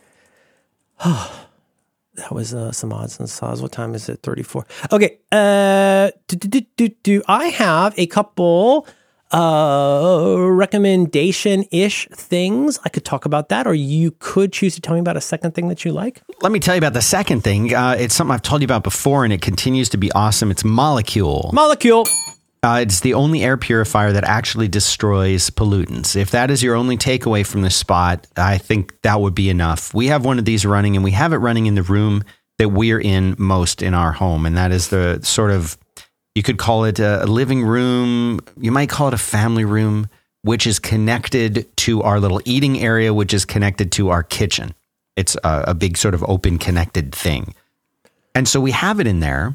Oh, that was uh, some odds and sods. What time is it? thirty-four. Okay. Uh, do, do, do, do, do. I have a couple uh, recommendation-ish things. I could talk about that, or you could choose to tell me about a second thing that you like. Let me tell you about the second thing. Uh, it's something I've told you about before, and it continues to be awesome. It's Molecule. Molecule. Uh, it's the only air purifier that actually destroys pollutants. If that is your only takeaway from this spot, I think that would be enough. We have one of these running, and we have it running in the room that we're in most in our home. And that is the sort of, you could call it a living room. You might call it a family room, which is connected to our little eating area, which is connected to our kitchen. It's a, a big sort of open connected thing. And so we have it in there.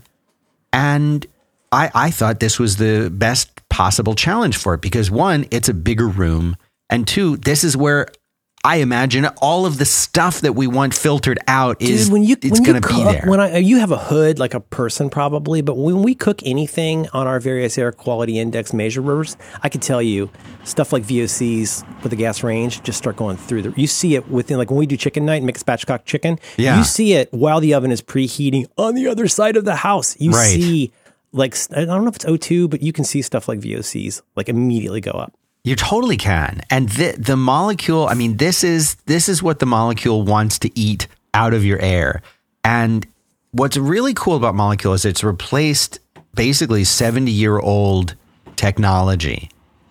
And I, I thought this was the best possible challenge for it because one, it's a bigger room. And two, this is where I imagine all of the stuff that we want filtered out is Dude, when you, it's going to be there. When I, you have a hood like a person probably, but when we cook anything on our various air quality index measurers, I can tell you stuff like V O Cs with the gas range just start going through the, you see it within, like when we do chicken night and make spatchcock chicken, yeah. you see it while the oven is preheating on the other side of the house. You right. see like, I don't know if it's O two, but you can see stuff like V O Cs like immediately go up. You totally can. And the, the molecule, I mean, this is this is what the molecule wants to eat out of your air. And what's really cool about Molecule is it's replaced basically seventy-year-old technology.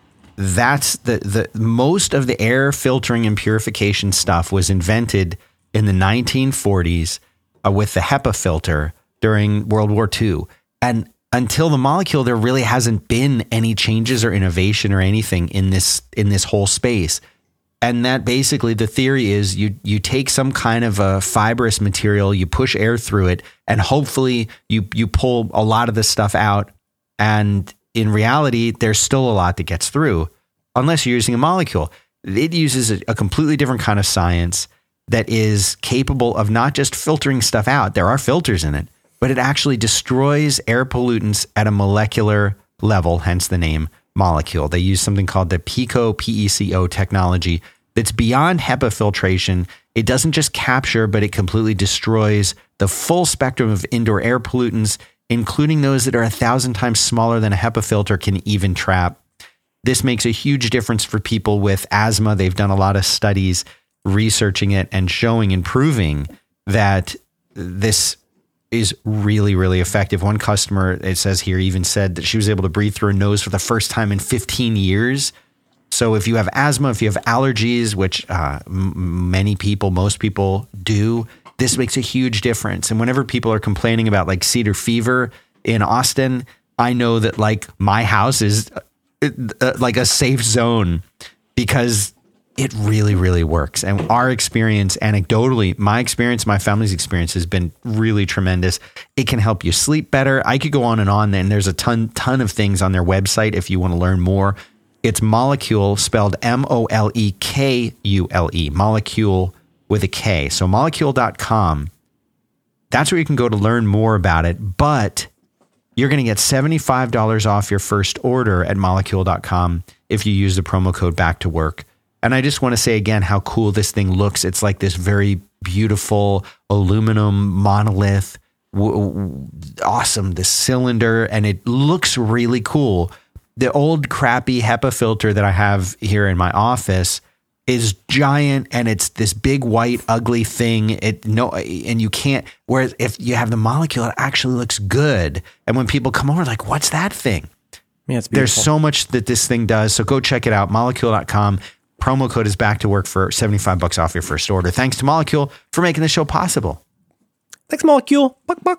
That's the, the most of the air filtering and purification stuff was invented in the nineteen forties uh, with the HEPA filter during World War Two. And until the Molecule, there really hasn't been any changes or innovation or anything in this in this whole space. And that basically the theory is you you take some kind of a fibrous material, you push air through it, and hopefully you you pull a lot of this stuff out. And in reality, there's still a lot that gets through unless you're using a Molecule. It uses a, a completely different kind of science that is capable of not just filtering stuff out. There are filters in it, but it actually destroys air pollutants at a molecular level, hence the name Molecule. They use something called the PICO, P E C O technology that's beyond HEPA filtration. It doesn't just capture, but it completely destroys the full spectrum of indoor air pollutants, including those that are a thousand times smaller than a HEPA filter can even trap. This makes a huge difference for people with asthma. They've done a lot of studies researching it and showing and proving that this is really, really effective. One customer, it says here, even said that she was able to breathe through her nose for the first time in fifteen years. So if you have asthma, if you have allergies, which uh, m- many people, most people do, this makes a huge difference. And whenever people are complaining about like cedar fever in Austin, I know that like my house is uh, uh, like a safe zone because it really, really works. And our experience, anecdotally, my experience, my family's experience has been really tremendous. It can help you sleep better. I could go on and on, and there's a ton, ton of things on their website if you want to learn more. It's Molecule, spelled M O L E K U L E, Molecule with a K. So molecule dot com. That's where you can go to learn more about it. But you're going to get seventy-five dollars off your first order at molecule dot com if you use the promo code Back to Work. And I just want to say again how cool this thing looks. It's like this very beautiful aluminum monolith. W- w- awesome, this cylinder, and it looks really cool. The old crappy HEPA filter that I have here in my office is giant, and it's this big white ugly thing. It no, and you can't. Whereas if you have the Molecule, it actually looks good. And when people come over, like, what's that thing? Yeah, it's beautiful. There's so much that this thing does. So go check it out. molecule dot com. Promo code is Back to Work for seventy-five bucks off your first order. Thanks to Molecule for making the show possible. Thanks, Molecule. Buck, buck.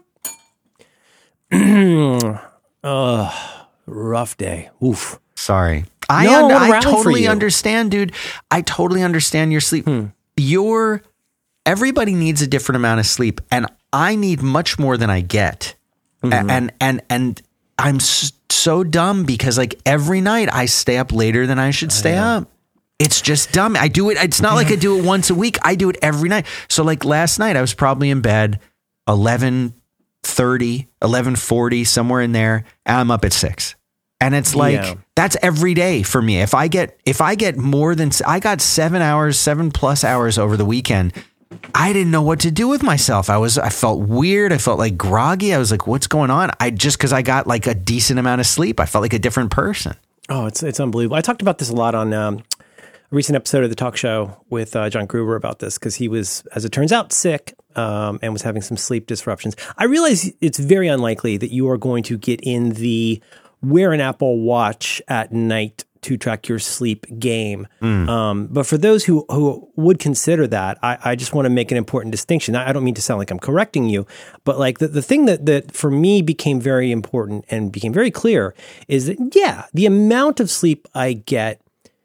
uh, rough day. Oof. Sorry. I, no, un- I I totally you. understand, dude. I totally understand your sleep. Hmm. Your everybody needs a different amount of sleep, and I need much more than I get. Mm-hmm. And and and I'm so dumb because like every night I stay up later than I should stay up. It's just dumb. I do it. It's not like I do it once a week. I do it every night. So like last night I was probably in bed eleven thirty, eleven forty, somewhere in there. And I'm up at six. And it's like, yeah. That's every day for me. If I get, if I get more than, I got seven hours, seven plus hours over the weekend. I didn't know what to do with myself. I was, I felt weird. I felt like groggy. I was like, what's going on? I just, cause I got like a decent amount of sleep. I felt like a different person. Oh, it's, it's unbelievable. I talked about this a lot on, um, a recent episode of the talk show with uh, John Gruber about this because he was, as it turns out, sick um, and was having some sleep disruptions. I realize it's very unlikely that you are going to get in the wear an Apple Watch at night to track your sleep game. Mm. Um, but for those who, who would consider that, I, I just want to make an important distinction. I, I don't mean to sound like I'm correcting you, but like the, the thing that, that for me became very important and became very clear is that, yeah, the amount of sleep I get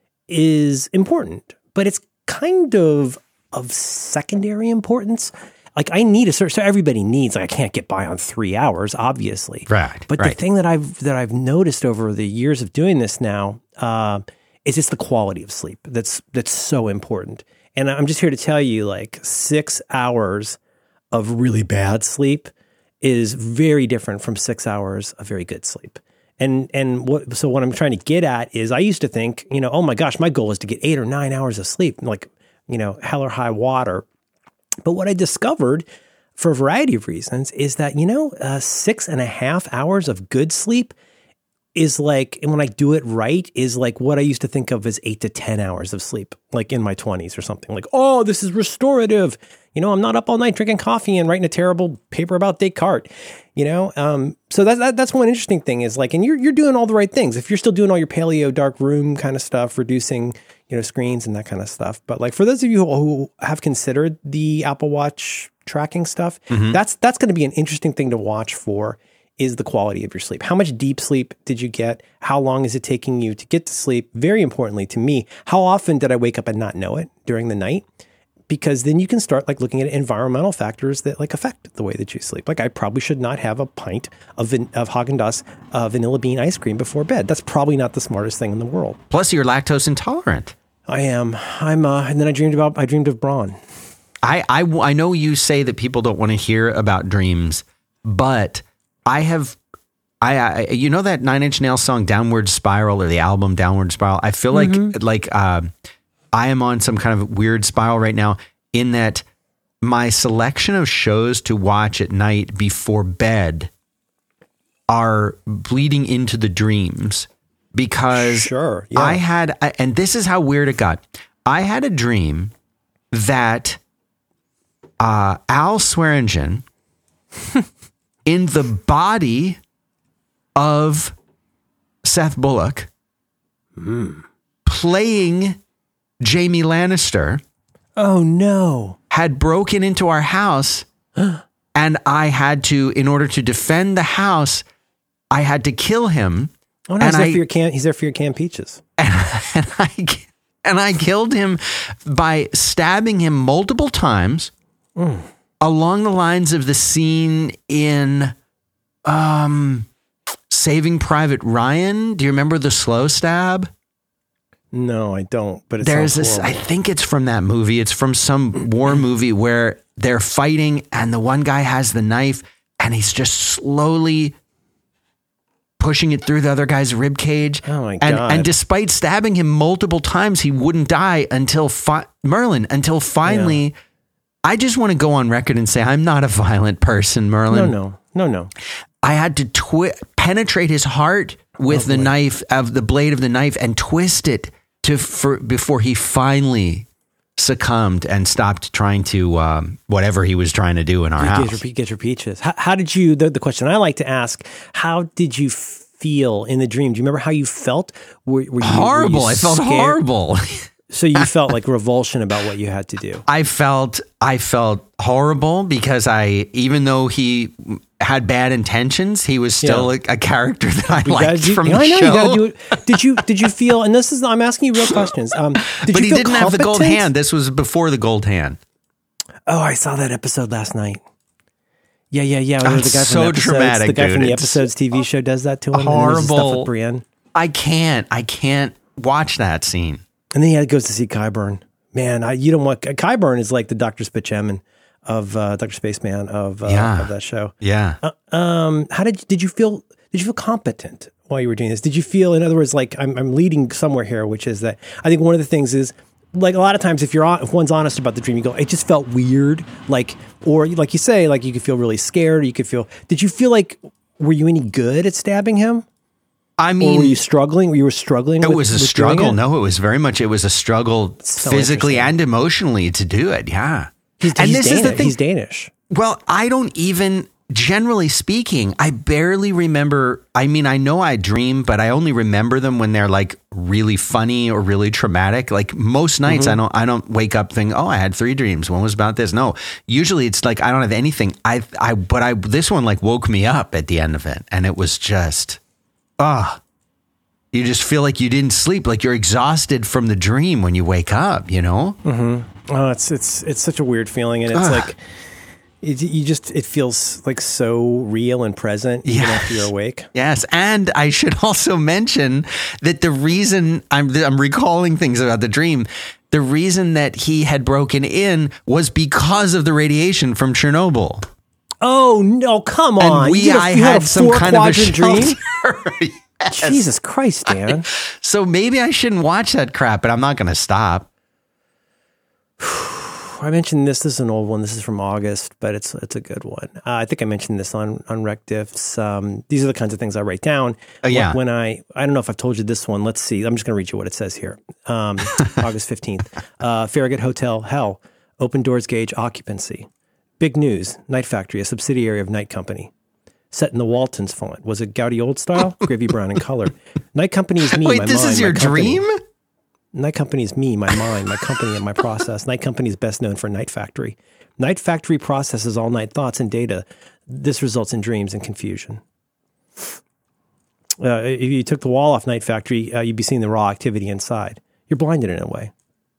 is important, but it's kind of of secondary importance. Like I need a certain, so everybody needs, like I can't get by on three hours, obviously. Right. But right. the thing that I've, that I've noticed over the years of doing this now, uh, is it's the quality of sleep. That's, that's so important. And I'm just here to tell you, like six hours of really bad sleep is very different from six hours of very good sleep. And, and what, so what I'm trying to get at is I used to think, you know, oh my gosh, my goal is to get eight or nine hours of sleep, like, you know, hell or high water. But what I discovered for a variety of reasons is that, you know, uh, six and a half hours of good sleep is like, and when I do it right, is like what I used to think of as eight to ten hours of sleep, like in my twenties or something. Like, oh, this is restorative. You know, I'm not up all night drinking coffee and writing a terrible paper about Descartes, you know? Um, so that, that that's one interesting thing is like, and you're you're doing all the right things. If you're still doing all your paleo dark room kind of stuff, reducing, you know, screens and that kind of stuff. But like for those of you who have considered the Apple Watch tracking stuff, mm-hmm. that's that's going to be an interesting thing to watch for is the quality of your sleep. How much deep sleep did you get? How long is it taking you to get to sleep? Very importantly to me, how often did I wake up and not know it during the night? Because then you can start like looking at environmental factors that like affect the way that you sleep. Like I probably should not have a pint of van- of Haagen-Dazs uh, vanilla bean ice cream before bed. That's probably not the smartest thing in the world. Plus you're lactose intolerant. I am. I'm. Uh, and then I dreamed about. I dreamed of Braun. I, I I know you say that people don't want to hear about dreams, but I have. I, I you know that Nine Inch Nails song "Downward Spiral" or the album "Downward Spiral." I feel like mm-hmm. like uh, I am on some kind of weird spiral right now. In that, my selection of shows to watch at night before bed are bleeding into the dreams. Because sure, yeah. I had, and this is how weird it got. I had a dream that uh, Al Swearingen, in the body of Seth Bullock, mm. playing Jamie Lannister. Oh no! Had broken into our house, and I had to, in order to defend the house, I had to kill him. Oh no, he's there, I, for your can, he's there for your canned peaches. And, and, I, and I killed him by stabbing him multiple times mm. along the lines of the scene in um, Saving Private Ryan. Do you remember the slow stab? No, I don't. But it there's sounds this. horrible. I think it's from that movie. It's from some war movie where they're fighting, and the one guy has the knife, and he's just slowly pushing it through the other guy's rib cage. Oh my and, God. And despite stabbing him multiple times, he wouldn't die until fi- Merlin, until finally, yeah. I just want to go on record and say, I'm not a violent person, Merlin. No, no, no, no. I had to twi- penetrate his heart with oh, the boy. knife of the blade of the knife and twist it to, for, before he finally succumbed and stopped trying to, um, whatever he was trying to do in our get, house. Get your, get your peaches. How, how did you, the, the question I like to ask, how did you feel in the dream? Do you remember how you felt? Were, were you, horrible. Were you I felt scared? horrible. So you felt like revulsion about what you had to do. I felt, I felt horrible because I, even though he had bad intentions, he was still yeah. a, a character that I you liked do, from you know, the I know, show. You gotta do it. Did you, did you feel, and this is, I'm asking you real questions. Um, did but you he feel didn't competent? have the gold hand. This was before the gold hand. Oh, I saw that episode last night. Yeah, yeah, yeah. Oh, the guy so from dramatic, The guy dude. from the It's Episodes T V show does that to him. Horrible. And stuff with Brienne. I can't, I can't watch that scene. And then he goes to see Qyburn. Man, I, you don't want Qyburn is like the Doctor Spitchemin of uh, Doctor Spaceman of, uh, yeah. of that show. Yeah. Uh, um, how did did you feel? Did you feel competent while you were doing this? Did you feel, in other words, like I'm, I'm leading somewhere here, which is that I think one of the things is like a lot of times if you're on, if one's honest about the dream, you go, it just felt weird, like or like you say, like you could feel really scared. Or you could feel. Did you feel like were you any good at stabbing him? I mean, or were you struggling? You were struggling. It with, was a with struggle. It? No, it was very much. It was a struggle so physically and emotionally to do it. Yeah. He's, and he's this Danish. is the thing. He's Danish. Well, I don't even generally speaking, I barely remember. I mean, I know I dream, but I only remember them when they're like really funny or really traumatic. Like most nights, mm-hmm. I don't, I don't wake up thinking, oh, I had three dreams. One was about this. No, usually it's like, I don't have anything. I, I, but I, this one like woke me up at the end of it. And it was just, ah, oh, you just feel like you didn't sleep. Like you're exhausted from the dream when you wake up, you know? Mm-hmm. Oh, it's, it's, it's such a weird feeling. And it's Ugh. like, It, you just, it feels like so real and present even yes. after you're awake. Yes. And I should also mention that the reason I'm, I'm recalling things about the dream, the reason that he had broken in was because of the radiation from Chernobyl. Oh, no, come on. And we, you I had, had some kind of a dream. Yes. Jesus Christ, Dan. I, so maybe I shouldn't watch that crap, but I'm not going to stop. I mentioned this. This is an old one. This is from August, but it's it's a good one. Uh, I think I mentioned this on on Rec Diffs. Um, these are the kinds of things I write down. Oh, yeah. When I I don't know if I've told you this one. Let's see. I'm just going to read you what it says here. Um, August fifteenth. Uh, Farragut Hotel Hell. Open doors gauge occupancy. Big news. Night Factory, a subsidiary of Night Company. Set in the Waltons font. Was it Gaudi old style? Gravy brown in color. Night Company is me. Wait, my this mind, is your dream? Night Company is me, my mind, my company, and my process. Night Company is best known for Night Factory. Night Factory processes all night thoughts and data. This results in dreams and confusion. Uh, if you took the wall off Night Factory, uh, you'd be seeing the raw activity inside. You're blinded in a way.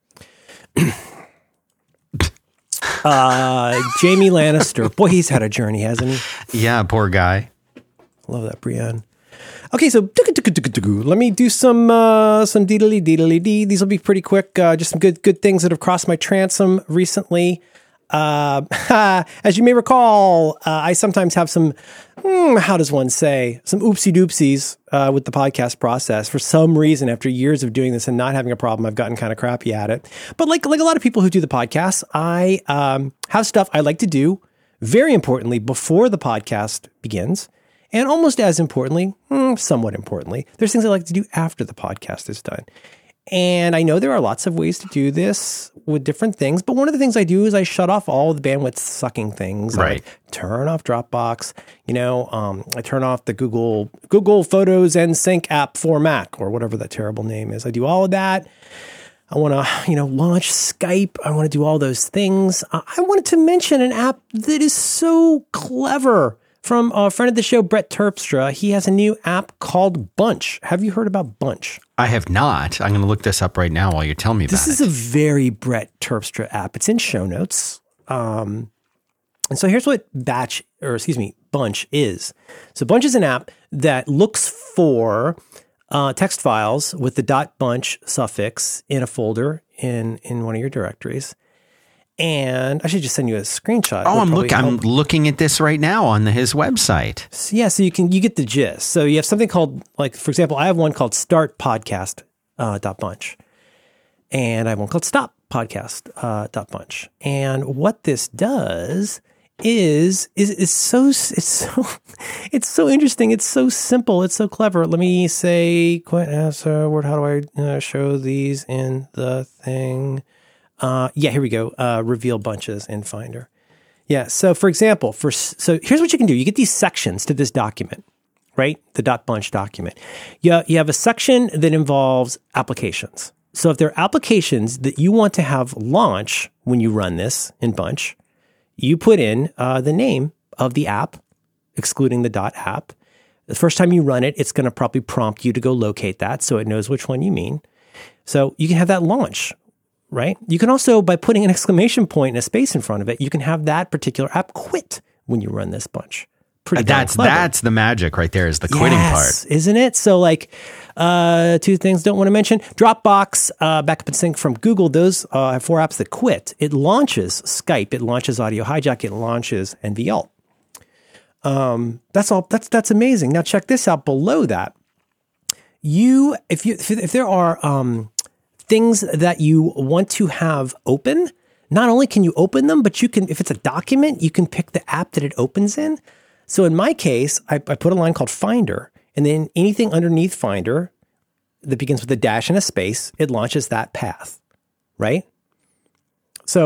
uh, Jamie Lannister. Boy, he's had a journey, hasn't he? Yeah, poor guy. Love that, Brienne. Okay, so let me do some uh, some deedly deedly dee. These will be pretty quick. Uh, just some good good things that have crossed my transom recently. Uh, as you may recall, uh, I sometimes have some, hmm, how does one say, some oopsie doopsies uh, with the podcast process. For some reason, after years of doing this and not having a problem, I've gotten kind of crappy at it. But like like a lot of people who do the podcast, I um, have stuff I like to do, very importantly, before the podcast begins. And almost as importantly, hmm, somewhat importantly, there's things I like to do after the podcast is done. And I know there are lots of ways to do this with different things, but one of the things I do is I shut off all the bandwidth sucking things. Right. I turn off Dropbox, you know, um, I turn off the Google Google Photos and Sync app for Mac or whatever that terrible name is. I do all of that. I want to, you know, launch Skype. I want to do all those things. Uh, I wanted to mention an app that is so clever. From a friend of the show, Brett Terpstra. He has a new app called Bunch. Have you heard about Bunch? I have not. I'm going to look this up right now while you're telling me about it. This is a very Brett Terpstra app. It's in show notes. Um, and so here's what Batch, or excuse me, Bunch is. So Bunch is an app that looks for uh, text files with the .bunch suffix in a folder in, in one of your directories. And I should just send you a screenshot. Oh, I'm looking. I'm looking at this right now on the, his website. So, yeah, so you can you get the gist. So you have something called, like, for example, I have one called Start Podcast uh, dot bunch, and I have one called Stop Podcast uh, dot bunch. And what this does is is is so it's so it's so interesting. It's so simple. It's so clever. Let me say, Quint as a word. How do I uh, show these in the thing? Uh, yeah, here we go. Uh, reveal bunches in Finder. Yeah. So for example, for, so here's what you can do. You get these sections to this document, right? The .bunch document. You, you have a section that involves applications. So if there are applications that you want to have launch when you run this in Bunch, you put in uh, the name of the app, excluding the .app. The first time you run it, it's going to probably prompt you to go locate that so it knows which one you mean. So you can have that launch. Right? You can also, by putting an exclamation point and a space in front of it, you can have that particular app quit when you run this bunch. Pretty that's clever. That's the magic right there is the quitting yes, part. Isn't it? So like uh, two things don't want to mention. Dropbox, uh, Backup and Sync from Google, those uh, have four apps that quit. It launches Skype, it launches Audio Hijack, it launches N V Alt. Um, that's all. That's that's amazing. Now check this out. Below that, you if you if, if there are um, things that you want to have open, not only can you open them, but you can, if it's a document, you can pick the app that it opens in. So in my case, I, I put a line called Finder, and then anything underneath Finder that begins with a dash and a space, it launches that path, right? So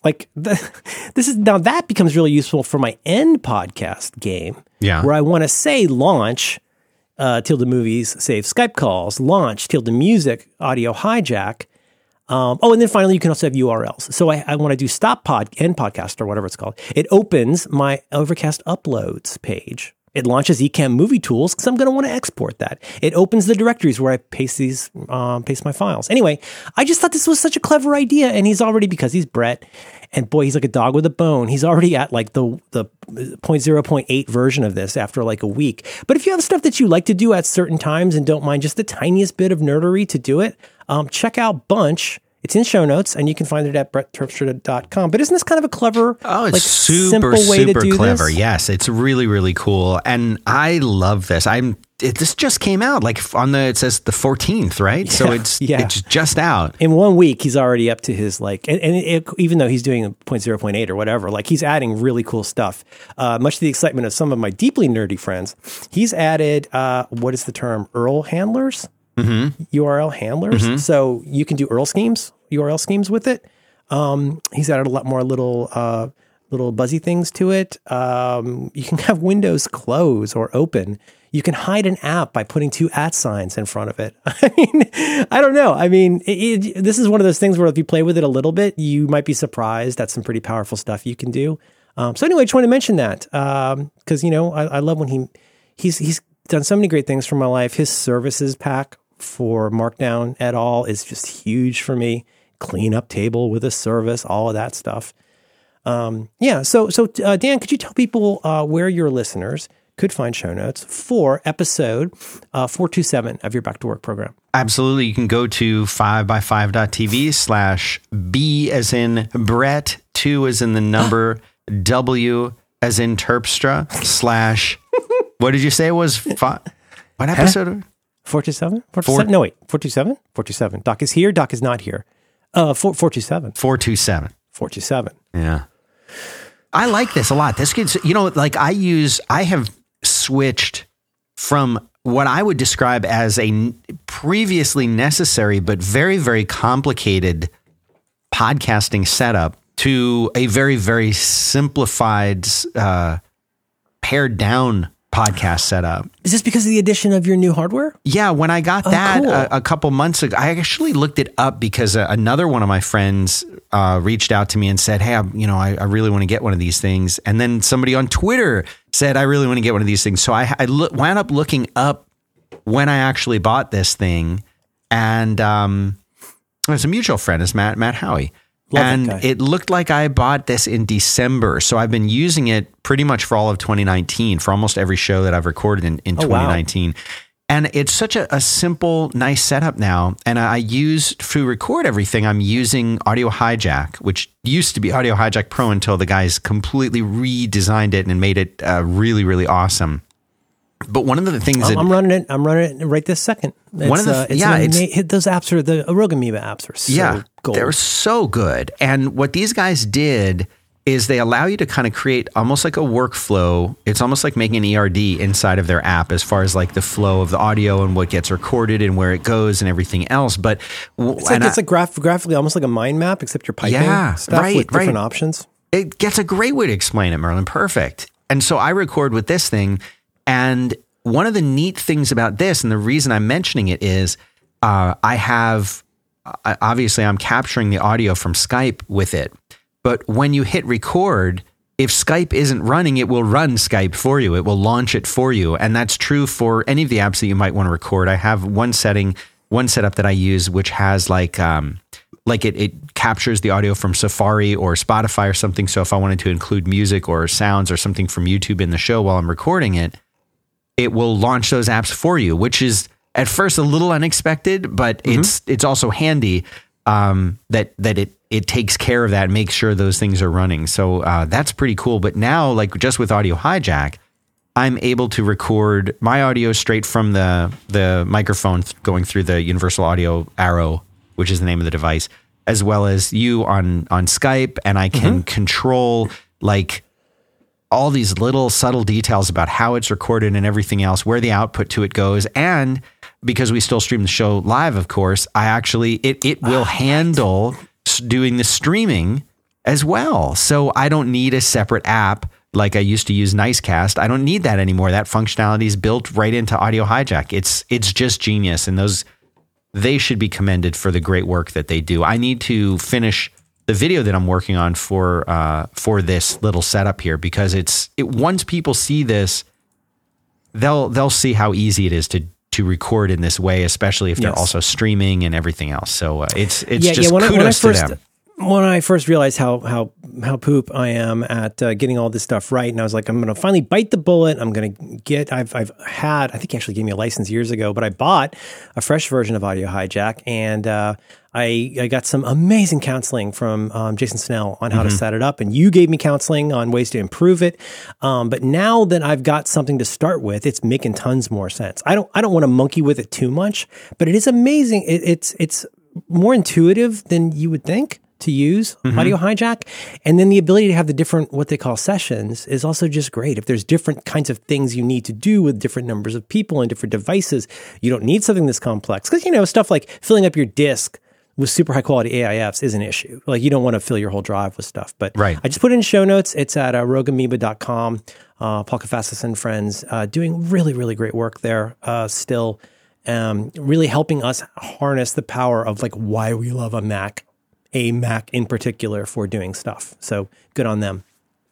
like the, this is now that becomes really useful for my end podcast game. Yeah. Where I want to say launch uh, Tilde Movies, save Skype calls, launch Tilde Music, audio hijack. Um, oh, and then finally, you can also have U R Ls. So I, I want to do stop pod, end podcast or whatever it's called. It opens my Overcast uploads page. It launches Ecamm Movie Tools because I'm going to want to export that. It opens the directories where I paste these, um, paste my files. Anyway, I just thought this was such a clever idea, and he's already, because he's Brett, and boy, he's like a dog with a bone. He's already at like the the zero point zero point eight version of this after like a week. But if you have stuff that you like to do at certain times and don't mind just the tiniest bit of nerdery to do it, um, check out Bunch. It's in show notes, and you can find it at brett terpstra dot com. But isn't this kind of a clever, oh, it's like, super, simple way super to do clever. this? Yes, it's really, really cool, and I love this. I'm. It, this just came out like on the. It says the fourteenth, right? Yeah, so it's yeah. it's just out. In one week, he's already up to his like, and, and it, even though he's doing a zero point zero point eight or whatever, like he's adding really cool stuff. Uh, much to the excitement of some of my deeply nerdy friends, he's added uh, what is the term? U R L handlers. Mm-hmm. U R L handlers. Mm-hmm. So you can do U R L schemes, U R L schemes with it. Um, he's added a lot more little, uh, little buzzy things to it. Um, you can have windows close or open. You can hide an app by putting two at signs in front of it. I mean, I don't know. I mean, it, it, this is one of those things where if you play with it a little bit, you might be surprised at some pretty powerful stuff you can do. Um, so anyway, I just wanted to mention that um, because, you know, I, I love when he, he's, he's done so many great things for my life. His services pack for Markdown et al. Is just huge for me. Cleanup table with a service, all of that stuff. Um, yeah. So, so uh, Dan, could you tell people uh, where your listeners could find show notes for episode uh, four two seven of your Back to Work program? Absolutely. You can go to five by five dot t v slash B as in Brett, two as in the number, W as in Terpstra, slash, what did you say it was? Five, what episode? Huh? four two seven? four two seven? No, wait. four two seven? four two seven. Doc is here. Doc is not here. Uh, four two seven. four two seven. four two seven. Yeah. I like this a lot. This gets, you know, like I use, I have switched from what I would describe as a previously necessary, but very, very complicated podcasting setup to a very, very simplified, uh, pared down podcast setup. Is this because of the addition of your new hardware? Yeah, when I got oh, that cool. a, a couple months ago, I actually looked it up because uh, another one of my friends uh, reached out to me and said, "Hey, I, you know, I, I really want to get one of these things." And then somebody on Twitter said, "I really want to get one of these things." So I, I lo- wound up looking up when I actually bought this thing, and um, it was a mutual friend, it's Matt Matt Howie. Love and it looked like I bought this in December. So I've been using it pretty much for all of twenty nineteen, for almost every show that I've recorded in, in oh, twenty nineteen. Wow. And it's such a, a simple, nice setup now. And I use, to record everything, I'm using Audio Hijack, which used to be Audio Hijack Pro until the guys completely redesigned it and made it uh, really, really awesome. But one of the things I'm, that I'm running it, I'm running it right this second. It's, one of the, uh, it's yeah, it's, it's, those apps are the Arogamoeba apps are so yeah, gold. They're so good. And what these guys did is they allow you to kind of create almost like a workflow. It's almost like making an E R D inside of their app as far as like the flow of the audio and what gets recorded and where it goes and everything else. But it's like, it's I, like graph, graphically almost like a mind map, except you're piping yeah, stuff right, with different right. options. It gets a great way to explain it, Merlin. Perfect. And so I record with this thing, and one of the neat things about this, and the reason I'm mentioning it is uh, I have, uh, obviously I'm capturing the audio from Skype with it. But when you hit record, if Skype isn't running, it will run Skype for you. It will launch it for you. And that's true for any of the apps that you might want to record. I have one setting, one setup that I use, which has like, um, like it, it captures the audio from Safari or Spotify or something. So if I wanted to include music or sounds or something from YouTube in the show while I'm recording it, it will launch those apps for you, which is at first a little unexpected, but mm-hmm. it's it's also handy um, that that it it takes care of that and makes sure those things are running. So uh, that's pretty cool. But now, like just with Audio Hijack, I'm able to record my audio straight from the the microphone going through the Universal Audio Arrow, which is the name of the device, as well as you on on Skype, and I can mm-hmm. control like all these little subtle details about how it's recorded and everything else, where the output to it goes. And because we still stream the show live, of course, I actually, it, it will oh, handle right. doing the streaming as well. So I don't need a separate app like I used to use Nicecast. I don't need that anymore. That functionality is built right into Audio Hijack. It's it's just genius, and those they should be commended for the great work that they do. I need to finish the video that I'm working on for uh, for this little setup here, because it's it, once people see this, they'll they'll see how easy it is to to record in this way, especially if they're Yes. also streaming and everything else. So uh, it's it's yeah, just yeah. When I, kudos when I first, to them. When I first realized how how how poop I am at uh, getting all this stuff right, and I was like, I'm going to finally bite the bullet. I'm going to get. I've I've had. I think he actually gave me a license years ago, but I bought a fresh version of Audio Hijack, and uh, I I got some amazing counseling from um, Jason Snell on how Mm-hmm. to set it up, and you gave me counseling on ways to improve it. Um, but now that I've got something to start with, it's making tons more sense. I don't I don't want to monkey with it too much, but it is amazing. It, it's it's more intuitive than you would think to use Mm-hmm. Audio Hijack. And then the ability to have the different, what they call sessions, is also just great. If there's different kinds of things you need to do with different numbers of people and different devices, you don't need something this complex. Because, you know, stuff like filling up your disk with super high quality A I Fs is an issue. Like, you don't want to fill your whole drive with stuff. But Right. I just put it in show notes. It's at uh, rogue amoeba dot com. Uh, Paul Kafassis and friends uh, doing really, really great work there uh, still. Um, really helping us harness the power of like why we love a Mac. A Mac in particular for doing stuff. So good on them.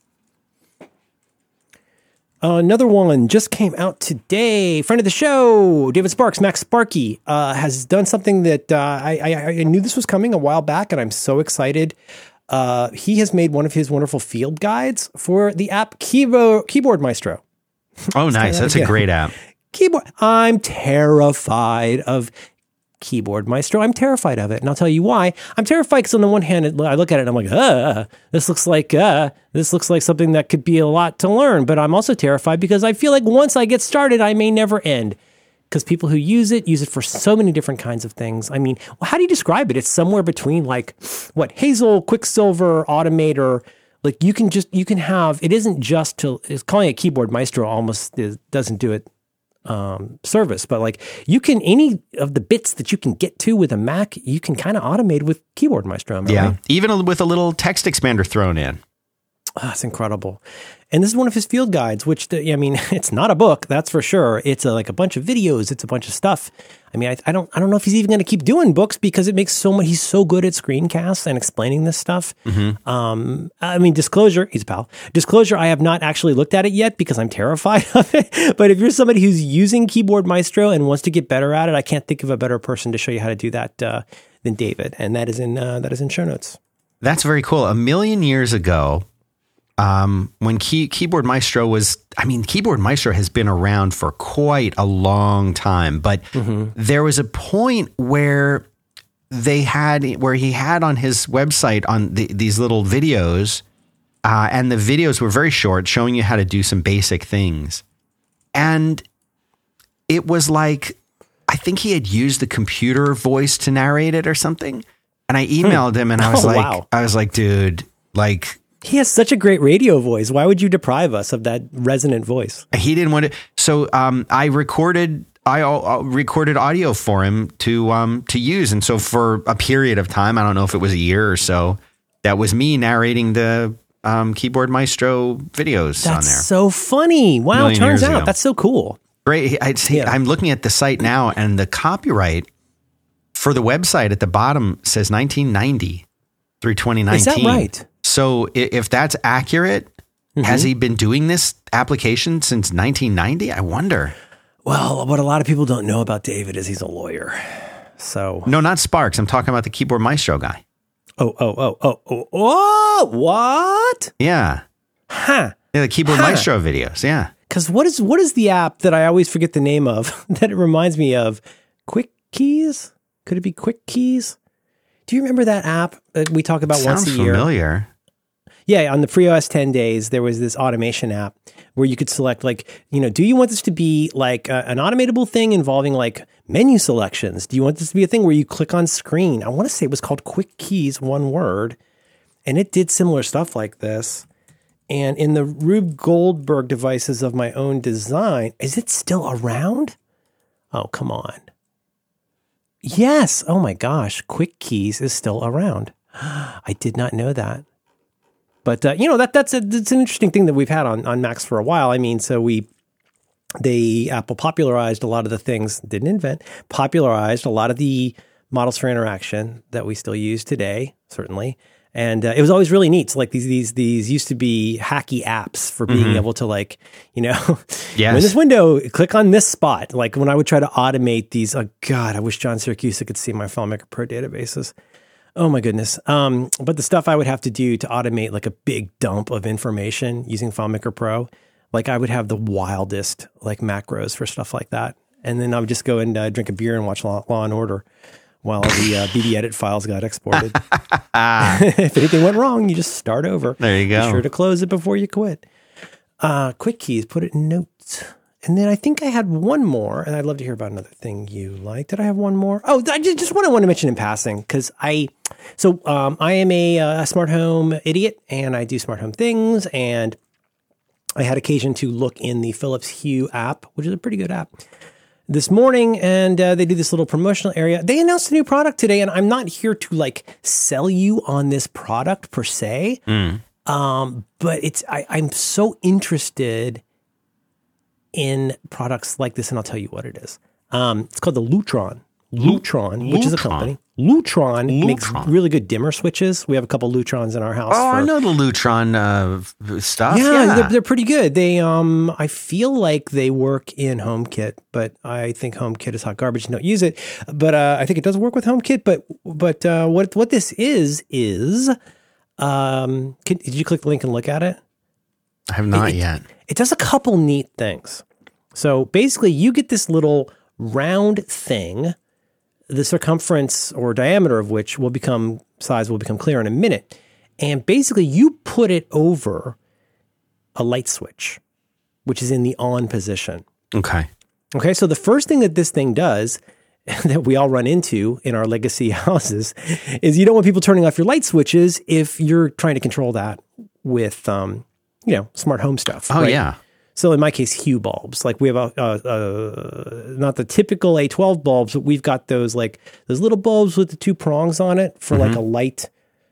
Uh, another one just came out today. Friend of the show, David Sparks, Max Sparky, uh, has done something that uh, I, I, I knew this was coming a while back, and I'm so excited. Uh, he has made one of his wonderful field guides for the app Keyboard, Keyboard Maestro. Oh, nice. That's a great app. Keyboard. I'm terrified of Keyboard Maestro. I'm terrified of it. And I'll tell you why. I'm terrified because on the one hand, I look at it and I'm like, uh, this looks like, uh, this looks like something that could be a lot to learn. But I'm also terrified because I feel like once I get started, I may never end. Because people who use it, use it for so many different kinds of things. I mean, well, how do you describe it? It's somewhere between like, what, Hazel, Quicksilver, Automator. Like you can just, you can have, it isn't just to, it's calling it Keyboard Maestro almost is, doesn't do it um, service, but like you can, any of the bits that you can get to with a Mac, you can kind of automate with Keyboard Maestro. Am I Yeah. right? Even with a little text expander thrown in. Oh, that's incredible. And this is one of his field guides, which, the, I mean, it's not a book, that's for sure. It's a, like a bunch of videos. It's a bunch of stuff. I mean, I, I don't, I don't know if he's even going to keep doing books because it makes so much. He's so good at screencasts and explaining this stuff. Mm-hmm. Um, I mean, disclosure, he's a pal. Disclosure, I have not actually looked at it yet because I'm terrified of it. But if you're somebody who's using Keyboard Maestro and wants to get better at it, I can't think of a better person to show you how to do that uh, than David. And that is in uh, that is in show notes. That's very cool. A million years ago, Um, when key, Keyboard Maestro was, I mean, Keyboard Maestro has been around for quite a long time, but mm-hmm. there was a point where they had, where he had on his website on the, these little videos, uh, and the videos were very short, showing you how to do some basic things. And it was like, I think he had used the computer voice to narrate it or something. And I emailed him and I was Oh, like, wow. I was like, dude, like, He has such a great radio voice. Why would you deprive us of that resonant voice? he didn't want to. So um, I recorded, I uh, recorded audio for him to um, to use, and so for a period of time, I don't know if it was a year or so, that was me narrating the um, Keyboard Maestro videos on That's there. so funny. Wow, Million turns years out ago. that's so cool. Great. I see, Yeah. I'm looking at the site now, and the copyright for the website at the bottom says nineteen ninety through twenty nineteen. Is that right? So i- if that's accurate, Mm-hmm. has he been doing this application since nineteen ninety? I wonder. Well, what a lot of people don't know about David is he's a lawyer. So, No, not Sparks. I'm talking about the Keyboard Maestro guy. oh, oh, oh, oh, oh, oh, what? Yeah. Huh. Yeah, the Keyboard Huh. Maestro videos. Yeah. Because what is what is the app that I always forget the name of that it reminds me of? Quick Keys? Could it be Quick Keys? Do you remember that app that we talk about Sounds once a year? familiar. Yeah, on the FreeOS ten days, there was this automation app where you could select, like, you know, do you want this to be like a, an automatable thing involving like menu selections? Do you want this to be a thing where you click on screen? I want to say it was called Quick Keys, one word, and it did similar stuff like this. And in the Rube Goldberg devices of my own design, is it still around? Oh, come on. Yes. Oh my gosh. Quick Keys is still around. I did not know that. But, uh, you know, that that's a, that's an interesting thing that we've had on, on Macs for a while. I mean, so we, they, Apple popularized a lot of the things, didn't invent, popularized a lot of the models for interaction that we still use today, certainly. And uh, it was always really neat. So like these, these, these used to be hacky apps for being mm-hmm. able to like, you know, yes. in this window, click on this spot. Like when I would try to automate these, oh God, I wish John Syracuse could see my FileMaker Pro databases. Oh my goodness. Um, but the stuff I would have to do to automate like a big dump of information using FileMaker Pro, like I would have the wildest like macros for stuff like that. And then I would just go and uh, drink a beer and watch Law, Law and Order while the uh, B B Edit files got exported. If anything went wrong, you just start over. There you go. Be sure to close it before you quit. Uh, quick keys, put it in notes. And then I think I had one more, and I'd love to hear about another thing you like. Did I have one more? Oh, I just, just what I want to mention in passing, because I, so um, I am a, a smart home idiot, and I do smart home things, and I had occasion to look in the Philips Hue app, which is a pretty good app, this morning, and uh, they do this little promotional area. They announced a new product today, and I'm not here to like sell you on this product per se, mm. um, but it's I, I'm so interested in products like this, and I'll tell you what it is. Um, it's called the Lutron. Lutron, Lutron, which is a company. Lutron, Lutron makes really good dimmer switches. We have a couple Lutrons in our house. Oh, for, I know the Lutron uh, stuff. Yeah, Yeah, They're, they're pretty good. They, um, I feel like they work in HomeKit, but I think HomeKit is hot garbage. Don't use it. But uh, I think it does work with HomeKit. But but uh, what what this is is, um, can, did you click the link and look at it? I have not it, yet. It, it does a couple neat things. So basically, you get this little round thing, the circumference or diameter of which will become, size will become clear in a minute. And basically you put it over a light switch, which is in the on position. Okay. Okay. So the first thing that this thing does that we all run into in our legacy houses is you don't want people turning off your light switches if you're trying to control that with, um, you know, smart home stuff. Oh, right? yeah. So in my case, Hue bulbs, like we have a, a, a not the typical A twelve bulbs, but we've got those like those little bulbs with the two prongs on it for mm-hmm. like a light,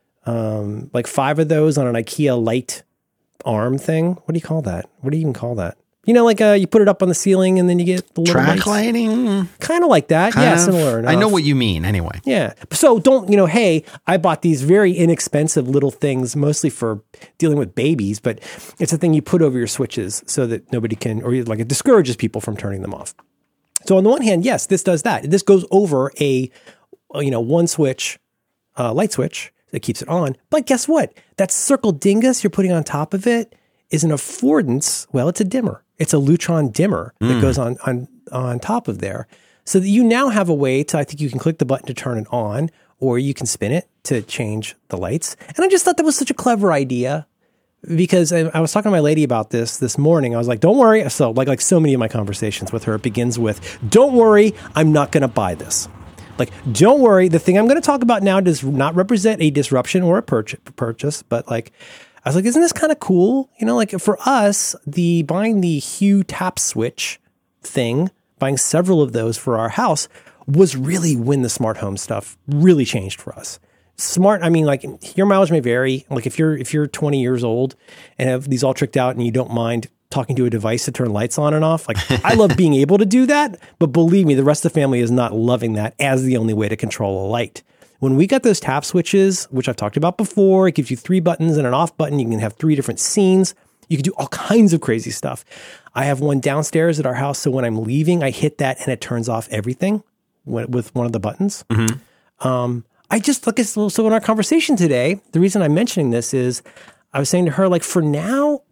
um, like five of those on an IKEA light arm thing. What do you call that? What do you even call that? You know, like uh, you put it up on the ceiling and then you get the little track lighting, kind of like that. Kind yeah, of. Similar enough. I know what you mean. Anyway, yeah. So don't you know? Hey, I bought these very inexpensive little things, mostly for dealing with babies, but it's a thing you put over your switches so that nobody can, or like it discourages people from turning them off. So on the one hand, yes, this does that. This goes over a, you know, one switch, uh, light switch that keeps it on. But guess what? That circle dingus you're putting on top of it is an affordance. Well, it's a dimmer. It's a Lutron dimmer that mm. goes on, on, on top of there. So that you now have a way to, I think you can click the button to turn it on, or you can spin it to change the lights. And I just thought that was such a clever idea because I, I was talking to my lady about this this morning. I was like, don't worry. So like, like so many of my conversations with her, it begins with, don't worry, I'm not going to buy this. Like, don't worry. The thing I'm going to talk about now does not represent a disruption or a purchase, but like, I was like, isn't this kind of cool? You know, like for us, the buying the Hue tap switch thing, buying several of those for our house was really when the smart home stuff really changed for us. Smart, I mean, like your mileage may vary. Like if you're if you're twenty years old and have these all tricked out and you don't mind talking to a device to turn lights on and off, like I love being able to do that. But believe me, the rest of the family is not loving that as the only way to control a light. When we got those tap switches, which I've talked about before, it gives you three buttons and an off button. You can have three different scenes. You can do all kinds of crazy stuff. I have one downstairs at our house, so when I'm leaving, I hit that and it turns off everything with one of the buttons. Mm-hmm. Um, I just look at, so in our conversation today, the reason I'm mentioning this is I was saying to her, like for now,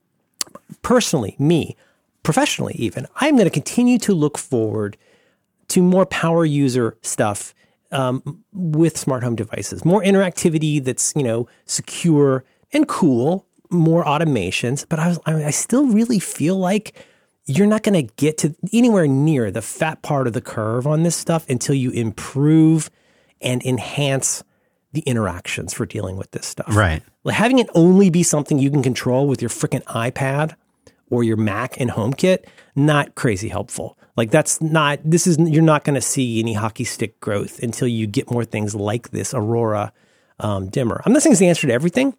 personally, me, professionally even, I'm going to continue to look forward to more power user stuff Um, with smart home devices, more interactivity that's, you know, secure and cool, more automations. But I was, I, mean, I still really feel like you're not going to get to anywhere near the fat part of the curve on this stuff until you improve and enhance the interactions for dealing with this stuff. Right. Like having it only be something you can control with your freaking iPad or your Mac and HomeKit, not crazy helpful. Like that's not, this is, you're not going to see any hockey stick growth until you get more things like this Aurora um, dimmer. I'm not saying it's the answer to everything,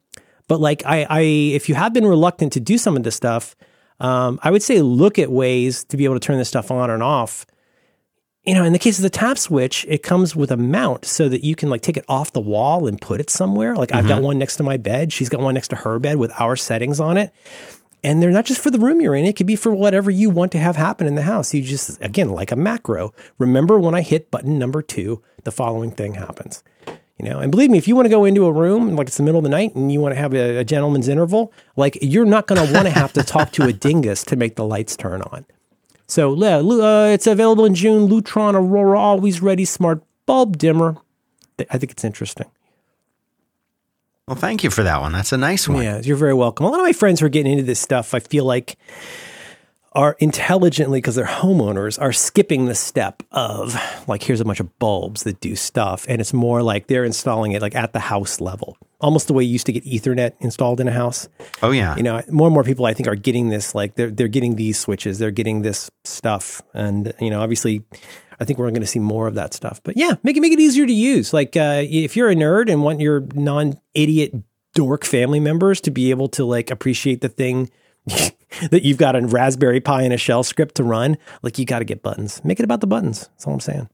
But like I, I, if you have been reluctant to do some of this stuff, um, I would say look at ways to be able to turn this stuff on and off. You know, in the case of the tap switch, it comes with a mount so that you can like take it off the wall and put it somewhere. Like mm-hmm. I've got one next to my bed. She's got one next to her bed with our settings on it. And they're not just for the room you're in. It could be for whatever you want to have happen in the house. You just, again, like a macro. Remember when I hit button number two, the following thing happens. You know, and believe me, if you want to go into a room, like it's the middle of the night and you want to have a, a gentleman's interval, like you're not going to want to have to talk to a dingus to make the lights turn on. So uh, it's available in June. Lutron Aurora Always Ready Smart Bulb Dimmer. I think it's interesting. Well, thank you for that one. That's a nice one. Yeah, you're very welcome. A lot of my friends who are getting into this stuff, I feel like, are intelligently, because they're homeowners, are skipping the step of like, here's a bunch of bulbs that do stuff. And it's more like they're installing it like at the house level, almost the way you used to get Ethernet installed in a house. Oh, yeah. You know, more and more people, I think, are getting this, like they're, they're getting these switches, they're getting this stuff. And, you know, obviously, I think we're going to see more of that stuff. But yeah, make it, make it easier to use. Like uh, if you're a nerd and want your non-idiot dork family members to be able to like appreciate the thing that you've got a Raspberry Pi and a shell script to run, like you got to get buttons. Make it about the buttons. That's all I'm saying.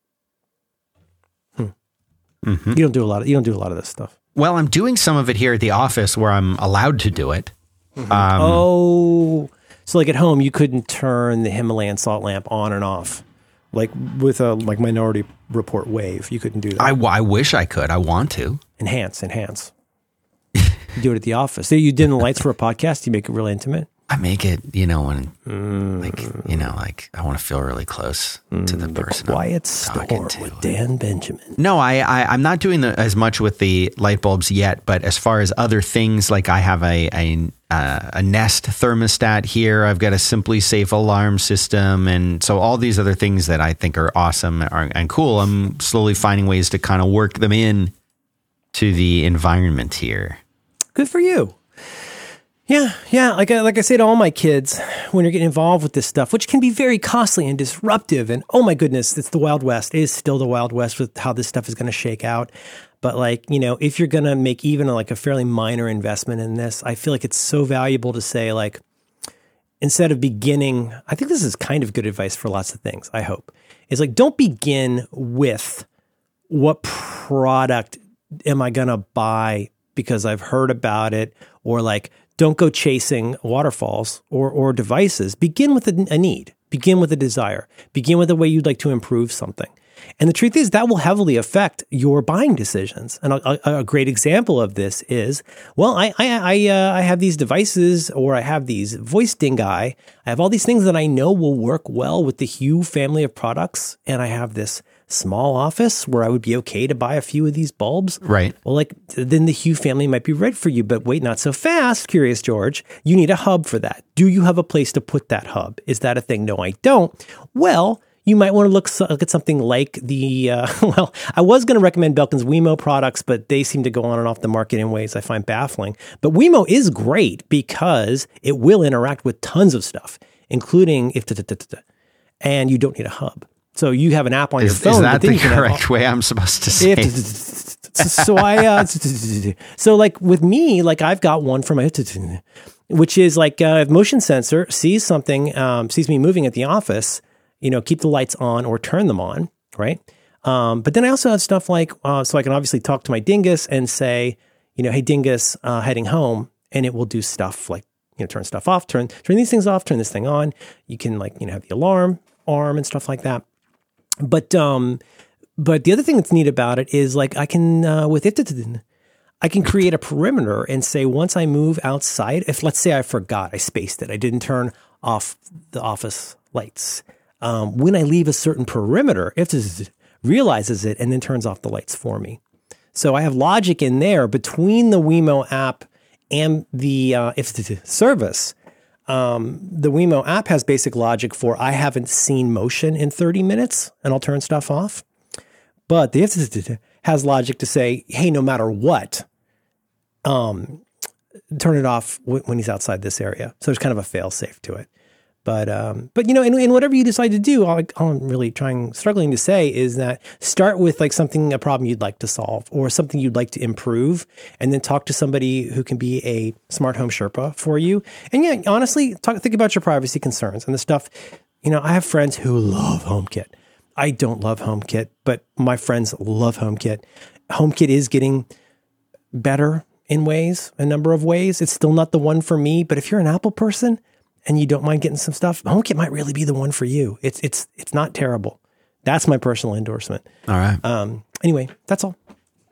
Hmm. Mm-hmm. You don't do a lot of, you don't do a lot of this stuff. Well, I'm doing some of it here at the office where I'm allowed to do it. Mm-hmm. Um, oh, so like at home, you couldn't turn the Himalayan salt lamp on and off. Like with a like Minority Report wave, you couldn't do that. I, I wish I could. I want to. Enhance, enhance. You do it at the office. So you dim the lights for a podcast. You make it really intimate. I make it, you know, when mm. like you know, like I want to feel really close mm, to the person. The Quiet Storm to. with Dan Benjamin. No, I, I I'm not doing the, as much with the light bulbs yet. But as far as other things, like I have a a, uh, a Nest thermostat here. I've got a Simply Safe alarm system, and so all these other things that I think are awesome are, and cool. I'm slowly finding ways to kind of work them in to the environment here. Good for you. Yeah, yeah. Like I, like I say to all my kids, when you're getting involved with this stuff, which can be very costly and disruptive, and oh my goodness, it's the Wild West. It is still the Wild West with how this stuff is going to shake out. But like, you know, if you're going to make even like a fairly minor investment in this, I feel like it's so valuable to say like, instead of beginning, I think this is kind of good advice for lots of things, I hope, is like, don't begin with what product am I going to buy because I've heard about it, or like, don't go chasing waterfalls or, or devices. Begin with a, a need. Begin with a desire. Begin with a way you'd like to improve something. And the truth is that will heavily affect your buying decisions. And a, a, a great example of this is, well, I I I, uh, I have these devices, or I have these voice dingai. I have all these things that I know will work well with the Hue family of products, and I have this small office where I would be okay to buy a few of these bulbs. Right. Well, like then the Hue family might be right for you, but wait, not so fast, Curious George. You need a hub for that. Do you have a place to put that hub? Is that a thing? No, I don't. Well, you might want to look, look at something like the, uh, well, I was going to recommend Belkin's Wemo products, but they seem to go on and off the market in ways I find baffling. But Wemo is great because it will interact with tons of stuff, including if, and you don't need a hub. So you have an app on is, your phone. Is that the correct way I'm supposed to say it? So I, uh, so like with me, like I've got one for my, which is like a motion sensor, sees something, um, sees me moving at the office, you know, keep the lights on or turn them on, right? Um, but then I also have stuff like, uh, so I can obviously talk to my dingus and say, you know, hey dingus, uh, heading home, and it will do stuff like, you know, turn stuff off, turn, turn these things off, turn this thing on. You can like, you know, have the alarm arm and stuff like that. But um, but the other thing that's neat about it is like I can uh, with it, I can create a perimeter and say once I move outside, if let's say I forgot, I spaced it, I didn't turn off the office lights. Um, when I leave a certain perimeter, if it realizes it and then turns off the lights for me. So I have logic in there between the Wemo app and the uh, if service. Um, the Wemo app has basic logic for I haven't seen motion in thirty minutes and I'll turn stuff off. But the If has logic to say, hey, no matter what, um, turn it off w- when he's outside this area. So there's kind of a fail safe to it. But, um, but you know, in, in whatever you decide to do, all, all I'm really trying, struggling to say is that start with like something, a problem you'd like to solve or something you'd like to improve, and then talk to somebody who can be a smart home Sherpa for you. And yeah, honestly, talk, think about your privacy concerns and the stuff. You know, I have friends who love HomeKit. I don't love HomeKit, but my friends love HomeKit. HomeKit is getting better in ways, a number of ways. It's still not the one for me, but if you're an Apple person and you don't mind getting some stuff, HomeKit might really be the one for you. It's it's it's not terrible. That's my personal endorsement. All right. Um. Anyway, that's all.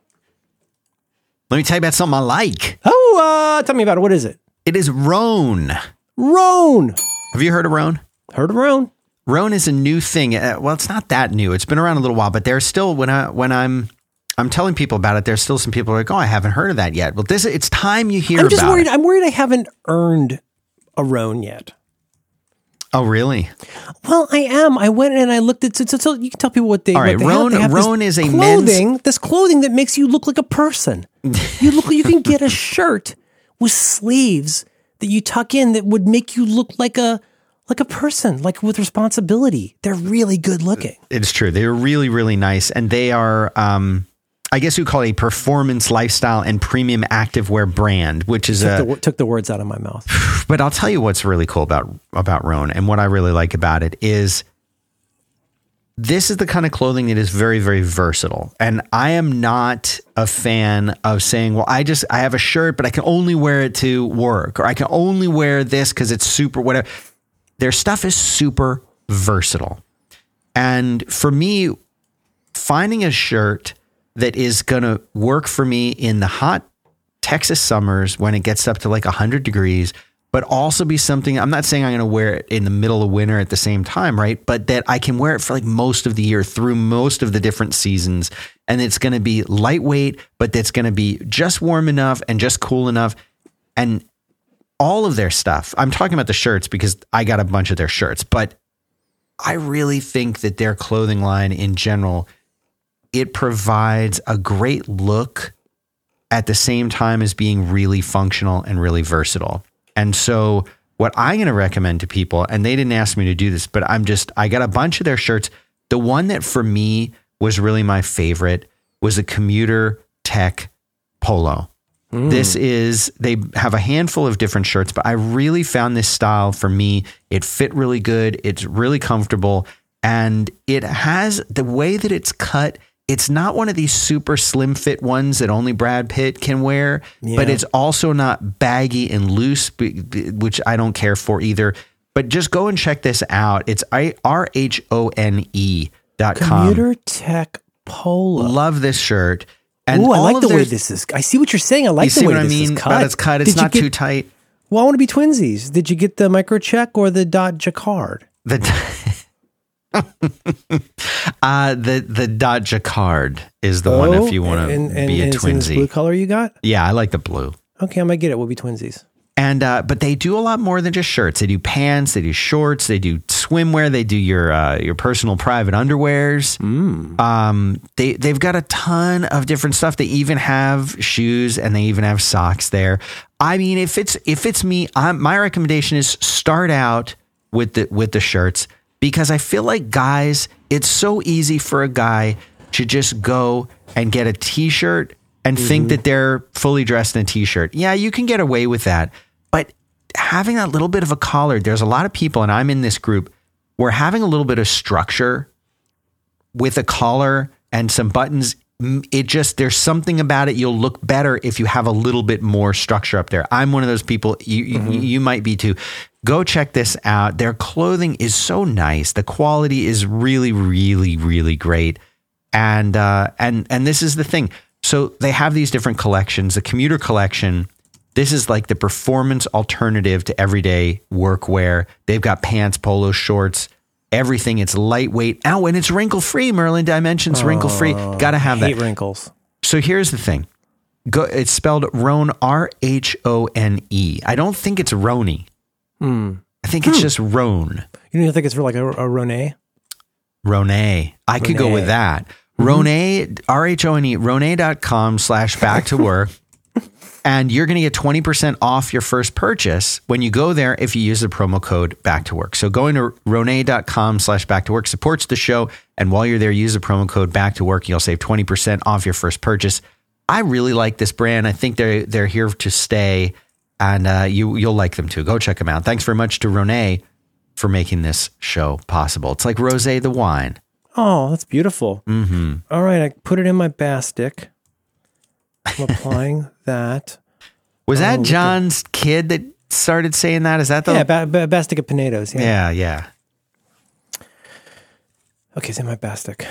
Let me tell you about something I like. Oh, uh, tell me about it. What is it? It is Roan. Roan. Have you heard of Roan? Heard of Roan? Roan is a new thing. Uh, well, it's not that new. It's been around a little while, but there's still when I when I'm I'm telling people about it, there's still some people who are like, oh, I haven't heard of that yet. Well, this it's time you hear I'm just about worried. it. I'm worried I haven't earned a Roan yet. Oh, really? Well, I am. I went and I looked at. So, so, so you can tell people what they. All right, what they Roan. have. They have Roan this is a clothing. men's. This clothing that makes you look like a person. You look. You can get a shirt with sleeves that you tuck in that would make you look like a like a person, like with responsibility. They're really good looking. It's true. They're really, really nice, and they are. Um, I guess you call it a performance lifestyle and premium activewear brand, which is took a. The, took the words out of my mouth. But I'll tell you what's really cool about about Roan, and what I really like about it is this is the kind of clothing that is very, very versatile. And I am not a fan of saying, well, I just I have a shirt, but I can only wear it to work, or I can only wear this because it's super whatever. Their stuff is super versatile, and for me, finding a shirt that is going to work for me in the hot Texas summers when it gets up to like one hundred degrees, but also be something, I'm not saying I'm going to wear it in the middle of winter at the same time, right? But that I can wear it for like most of the year through most of the different seasons. And it's going to be lightweight, but that's going to be just warm enough and just cool enough. And all of their stuff, I'm talking about the shirts because I got a bunch of their shirts, but I really think that their clothing line in general, it provides a great look at the same time as being really functional and really versatile. And so what I'm going to recommend to people, and they didn't ask me to do this, but I'm just, I got a bunch of their shirts. The one that for me was really my favorite was a Commuter Tech Polo. Mm. This is, they have a handful of different shirts, but I really found this style for me. It fit really good. It's really comfortable. And it has the way that it's cut. It's not one of these super slim fit ones that only Brad Pitt can wear, yeah. but it's also not baggy and loose, which I don't care for either. But just go and check this out. It's R H O N E dot com. Commuter Tech Polo. Love this shirt. And Ooh, I like the way this is. I see what you're saying. I like the way this is cut. But it's cut. It's not too tight. Well, I want to be twinsies. Did you get the microcheck or the dot jacquard? The uh, the the dot jacquard is the oh, one if you want to and, and, be a and twinsy. It's in this blue color you got? Yeah, I like the blue. Okay, I might get it. We'll be twinsies. And uh, but they do a lot more than just shirts. They do pants, they do shorts, they do swimwear, they do your uh, your personal private underwears. Mm. Um, they they've got a ton of different stuff. They even have shoes and they even have socks there. I mean, if it's if it's me, I'm, my recommendation is start out with the with the shirts, because I feel like guys, it's so easy for a guy to just go and get a t-shirt and mm-hmm. think that they're fully dressed in a t-shirt. Yeah, you can get away with that. But having that little bit of a collar, there's a lot of people, and I'm in this group, where having a little bit of structure with a collar and some buttons, it just, there's something about it. You'll look better if you have a little bit more structure up there. I'm one of those people. You, mm-hmm. you, you might be too. Go check this out. Their clothing is so nice. The quality is really, really, really great. And, uh, and, and this is the thing. So they have these different collections. The Commuter collection, this is like the performance alternative to everyday workwear. They've got pants, polo shorts, everything. It's lightweight. Oh, and it's wrinkle-free. Merlin Dimensions, oh, wrinkle-free. Got to have hate that. Wrinkles. So here's the thing. Go, it's spelled Rhone, R H O N E. I don't think it's Roni. Hmm. I think it's hmm. just Rhone. You don't think it's for like a, a Rone? Rone. I Rone. Could go with that. Mm-hmm. Rone, R H O N E, Rone dot com slash back to work. And you're going to get twenty percent off your first purchase when you go there if you use the promo code back to work. So going to Ronay.com slash back to work supports the show. And while you're there, use the promo code back to work. You'll save twenty percent off your first purchase. I really like this brand. I think they're, they're here to stay, and uh, you, you'll like them too. Go check them out. Thanks very much to Ronay for making this show possible. It's like Rosé the wine. Oh, that's beautiful. Mm-hmm. All right. I put it in my bastic. I'm applying that. Was oh, that John's at, kid that started saying that? Is that the yeah, ba- ba- bastic of Pinedos? Yeah, Yeah, yeah. Okay, it's in my bastic.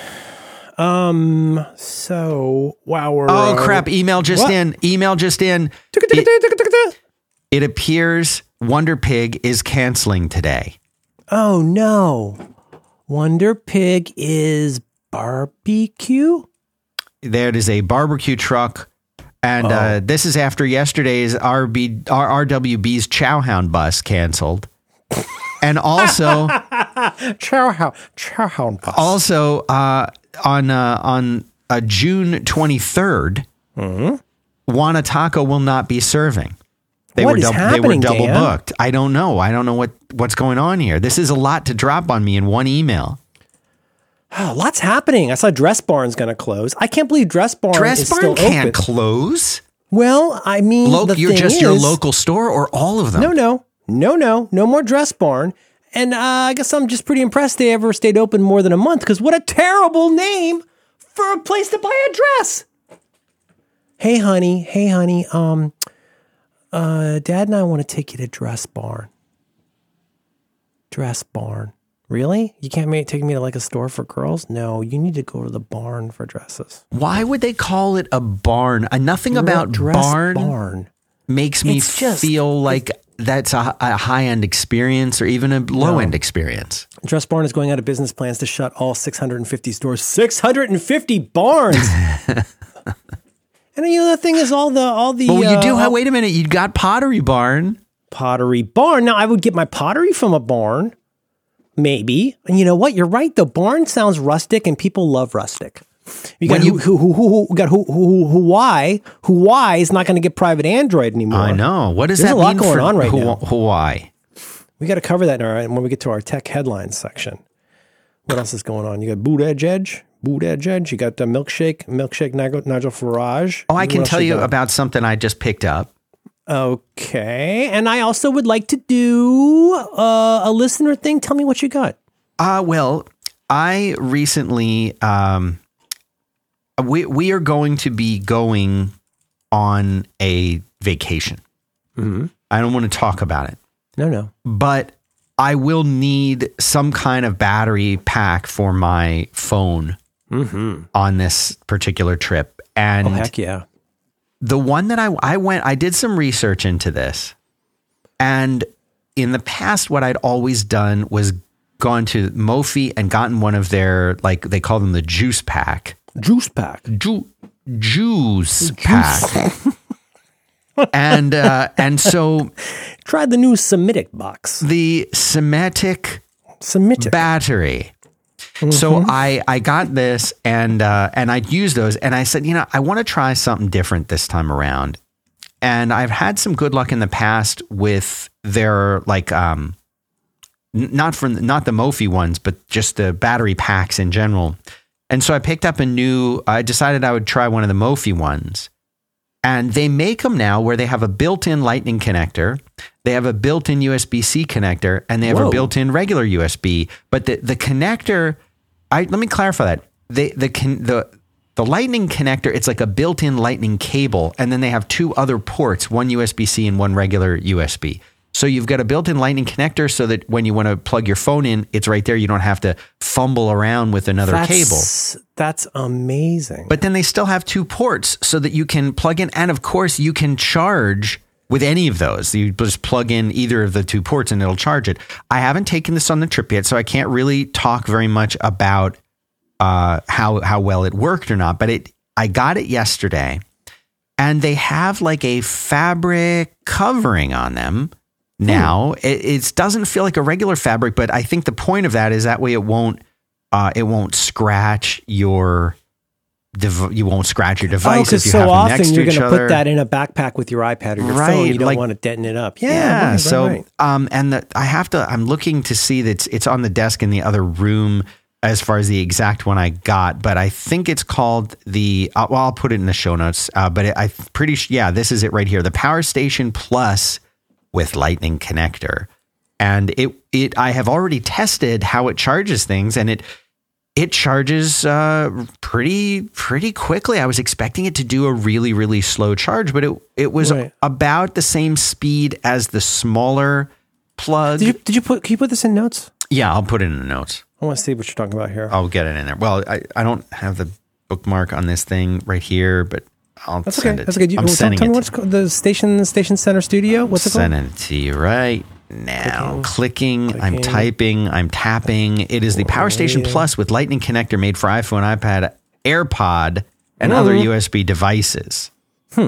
Um. So wow. We're, oh uh, crap! Email just what? in. Email just in. It, it appears Wonder Pig is canceling today. Oh no! Wonder Pig is barbecue. There it is, a barbecue truck. And oh. uh, this is after yesterday's R B, R, R W B's Chowhound bus canceled. And also, Chowhound, Chowhound bus. Also, uh, on uh, on uh, June twenty-third, mm-hmm. Wana Taco will not be serving. They what were is dub- happening, they were double Dan? booked. I don't know. I don't know what, what's going on here. This is a lot to drop on me in one email. Oh, lots happening. I saw Dress Barn's going to close. I can't believe Dress Barn Dress is Barn still can't open. close. Well, I mean, Lo- the you're thing just is, your local store or all of them? No, no, no, no, no more Dress Barn. And uh, I guess I'm just pretty impressed they ever stayed open more than a month, because what a terrible name for a place to buy a dress. Hey, honey. Hey, honey. Um, uh, Dad and I want to take you to Dress Barn. Dress Barn. Really? You can't make, take me to like a store for girls? No, you need to go to the barn for dresses. Why would they call it a barn? Uh, nothing Dre- about Dress barn, barn makes me It's just- feel like that's a, a high-end experience or even a low-end No. experience. Dress Barn is going out of business, plans to shut all six hundred fifty stores. six hundred fifty barns! And you know, the thing is, all the, all the, Well, you uh, do have, all- wait a minute, you got Pottery Barn. Pottery Barn. Now, I would get my pottery from a barn. Maybe. And you know what? You're right. The barn sounds rustic, and people love rustic. You got When you- who, who, who, who, who got who, who, who, why, who, why is not going to get private Android anymore. I know. What does There's that a lot mean going for on right Hu- now. Hawaii? We got to cover that in our, when we get to our tech headlines section. What else is going on? You got Boot Edge Edge, Boot Edge Edge. You got the Milkshake, Milkshake Nigel, Nigel Farage. Oh, I What can else tell you got? about something I just picked up. Okay. And I also would like to do uh, a listener thing. Tell me what you got. Uh, well, I recently, um, we, we are going to be going on a vacation. Mm-hmm. I don't want to talk about it, No, no. but I will need some kind of battery pack for my phone Mm-hmm. on this particular trip. And Oh, heck yeah. the one that I, I went, I did some research into this, and in the past, what I'd always done was gone to Mophie and gotten one of their, like they call them the juice pack. Juice pack. Ju- juice pack. and, uh, and so Try the new Semitic box. the Semitic Semitic. battery. So I, I got this and, uh, and I'd use those, and I said, you know, I want to try something different this time around. And I've had some good luck in the past with their, like, um, n- not from, not the Mophie ones, but just the battery packs in general. And so I picked up a new, I decided I would try one of the Mophie ones. And they make them now where they have a built-in lightning connector, they have a built-in U S B-C connector, and they have Whoa. a built-in regular U S B. But the, the connector, I let me clarify that. They, the con, the the lightning connector, it's like a built-in lightning cable, and then they have two other ports, one U S B-C and one regular U S B. So you've got a built-in lightning connector so that when you want to plug your phone in, it's right there. You don't have to fumble around with another that's, cable. That's amazing. But then they still have two ports so that you can plug in. And of course, you can charge with any of those. You just plug in either of the two ports and it'll charge it. I haven't taken this on the trip yet, so I can't really talk very much about uh, how how well it worked or not. But it, I got it yesterday, and they have like a fabric covering on them. Now it, it doesn't feel like a regular fabric, but I think the point of that is that way it won't uh, it won't scratch your dev- you won't scratch your Oh, device if because you so have them often next to you're each going to other. put that in a backpack with your iPad or your Right, phone. You don't like- want to detonate it up. Yeah. Yeah. right, right, so, right. um, and the, I have to. I'm looking to see that it's, it's on the desk in the other room as far as the exact one I got, but I think it's called the. Uh, well, I'll put it in the show notes. Uh, but it, I'm pretty sure. Yeah, this is it right here. The Power Station Plus with Lightning connector, and it it. I have already tested how it charges things, and it. It charges uh, pretty pretty quickly. I was expecting it to do a really, really slow charge, but it it was Right. about the same speed as the smaller plug. Did you, did you put, can you put this in notes? Yeah, I'll put it in the notes. I want to see what you're talking about here. I'll get it in there. Well, I, I don't have the bookmark on this thing right here, but I'll That's send okay. it. That's okay. You, I'm well, tell, sending tell me it. what's called, the station station center studio. What's it called? Sending it to you right now. Clicking. Clicking, I'm Clicking. typing, I'm tapping. It is the Power Station Plus with Lightning connector made for iPhone, iPad, AirPod, and other U S B devices. Hmm.